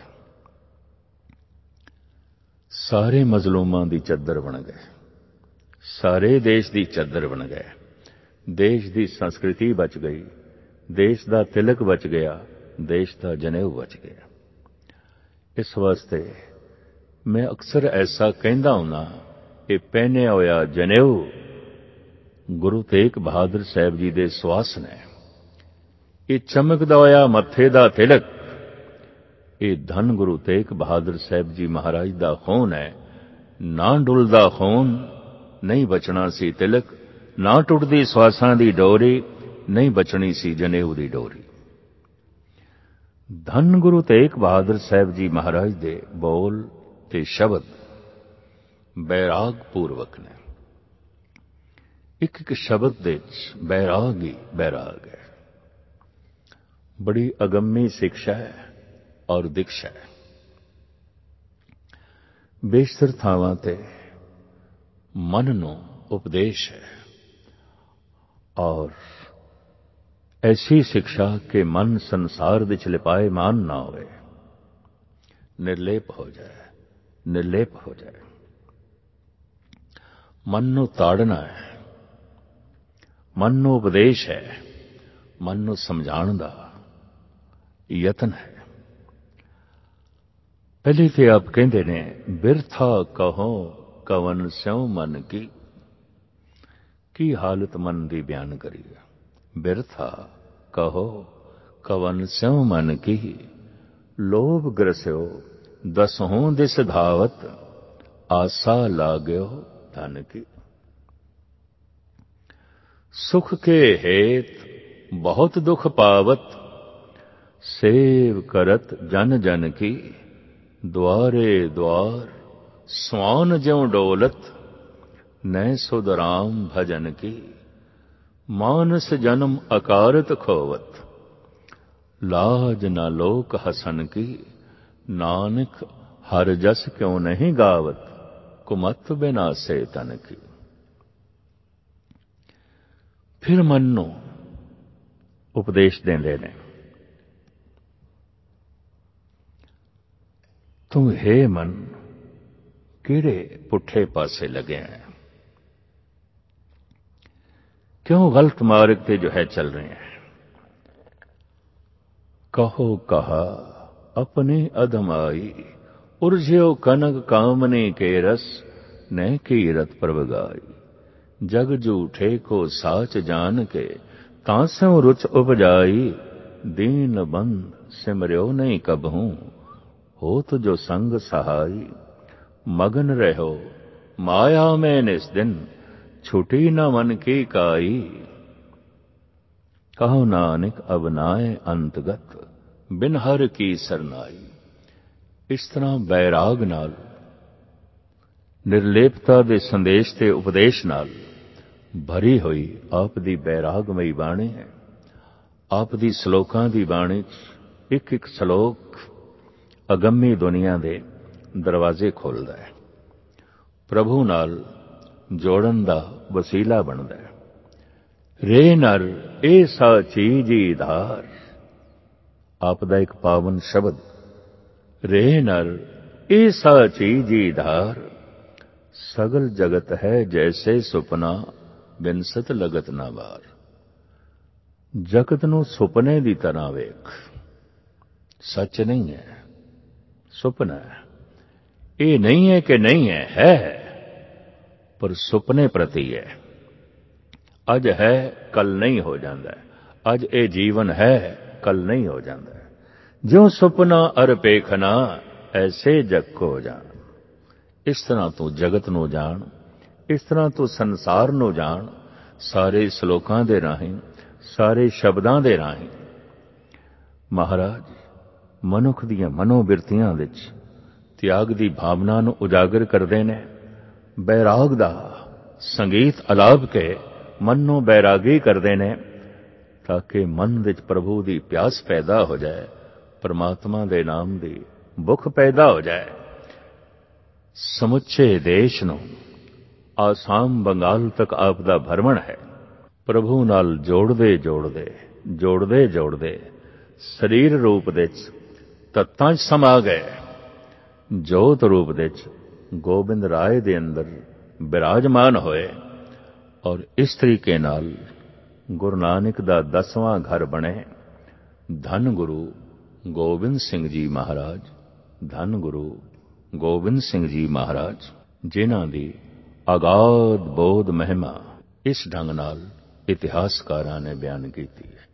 सारे मजलूमां दी चद्दर बन गए, सारे देश दी चद्दर बन गए। देश दी संस्कृति बच गई, देश दा तिलक बच गया, देश दा जनेऊ बच गया। इस वास्ते मैं अक्सर ऐसा कहंदा हुंदा, ये पहने होया जनेऊ गुरु तेग बहादुर साहब जी दे सुआस ने। ये चमकदा होया मत्थे दा तिलक, ये धन गुरु तेग बहादुर साहब जी महाराज दा खून है। ना डुलदा खून, नहीं बचना सी तिलक। ना टुटदी सुआसां दी डोरी, नहीं बचनी सी जनेऊ दी डोरी। धन गुरु तेग बहादुर साहब जी महाराज दे बोल ते शब्द बैराग पूर्वक ने। एक एक शब्द दे बैराग ही बैराग है। बड़ी अगम्य शिक्षा है और दीक्षा है। बेशतर थावां ते मन नूं उपदेश है और ऐसी शिक्षा के मन संसार विच लिपायमान ना होए, निर्लेप हो जाए, निर्लेप हो जाए। मन नूं ताड़ना है, मन नूं उपदेश है, मन नूं समझाण दा यतन है। पहले ते आप कहंदे ने, बिरथा कहो कवन स्यों मन की। की हालत मन दी बयान करिए। बिरथा कहो कवन स्यों मन की, लोभ ग्रस्यो दसहों दिस धावत। आशा लाग्यो धन की। सुख के हेत बहुत दुख पावत, सेव करत जन जन की। द्वारे द्वार स्वान ज्यों डोलत, नै सुध राम भजन की। मानस जन्म अकारत खोवत, लाज न लोक हसन की। नानक हर जस क्यों नहीं गावत, कुमत बिनासे तन की। फिर मन नूं उपदेश देंदे ने, तू हे मन किहड़े पुठे पासे लगे हैं। क्यों गलत मार्ग पे जो है चल रहे हैं। कहो कहा अपने अधमाई, उर्ज्यो कनक कामने के रस। न कीरत प्रभगाई, जग जूठे को साच जान के। तासों रुच उपजाई, दीन बंद सिमर्यो नहीं कबहूं। होत जो संग सहाई, मगन रहो माया में निस दिन। छुटी न मन की काई, कहो नानक अब नाए अंतगत। बिन हर की सरनाई। इस तरह बैराग नाल, निर्लेपता दे संदेश ते उपदेश नाल भरी हुई आप दी बैरागमई बाणी है। आप दी सलोकां दी बाणी च एक एक सलोक अगम्य दुनिया दे दरवाजे खोलदा है, प्रभु नाल जोड़न दा वसीला बनदा है। रे नर ए सा चीजी धार, आप दा एक पावन शब्द। रे नर ए सा चीजी धार, सगल जगत है जैसे सुपना। बिनसत लगत ना बार। जगत नूं सुपने दी तरह वेख, सच नहीं है, सुपना है। ये नहीं है कि नहीं है, है, पर सुपने प्रति है। अज है कल नहीं हो जाता, अज ये जीवन है कल नहीं हो जाता। ज्यों सुपना अर पेखना ऐसे जग को जान। इस तरह तू जगत नूं जान, इस तरह तू संसार नूं जान। सारे श्लोकां दे राहीं, सारे शब्दां दे राहीं महाराज मनुख दीआं मनोबिरतियां विच त्याग दी भावना नूं उजागर करदे ने। बैराग दा संगीत अलाप के मन नूं बैरागी करदे ने, ताकि मन विच प्रभु दी प्यास पैदा हो जाए, परमात्मा दे नाम दी भुख पैदा हो जाए। समुचे देश नूं आसाम बंगाल तक आप दा भरमण है। प्रभु नाल जोड़दे जोड़दे जोड़दे जोड़दे शरीर रूप विच तत्तां च समा गए। जोत रूप विच गोबिंद राय दे अंदर विराजमान होए। और इस तरीके नाल गुरु नानक दा दसवां घर बने। धन गुरु गोबिंद सिंह जी महाराज, धन गुरु गोबिंद सिंह जी महाराज, जिन्हां दी अगाध बोध महिमा इस ढंग नाल इतिहासकारां ने बयान कीती है।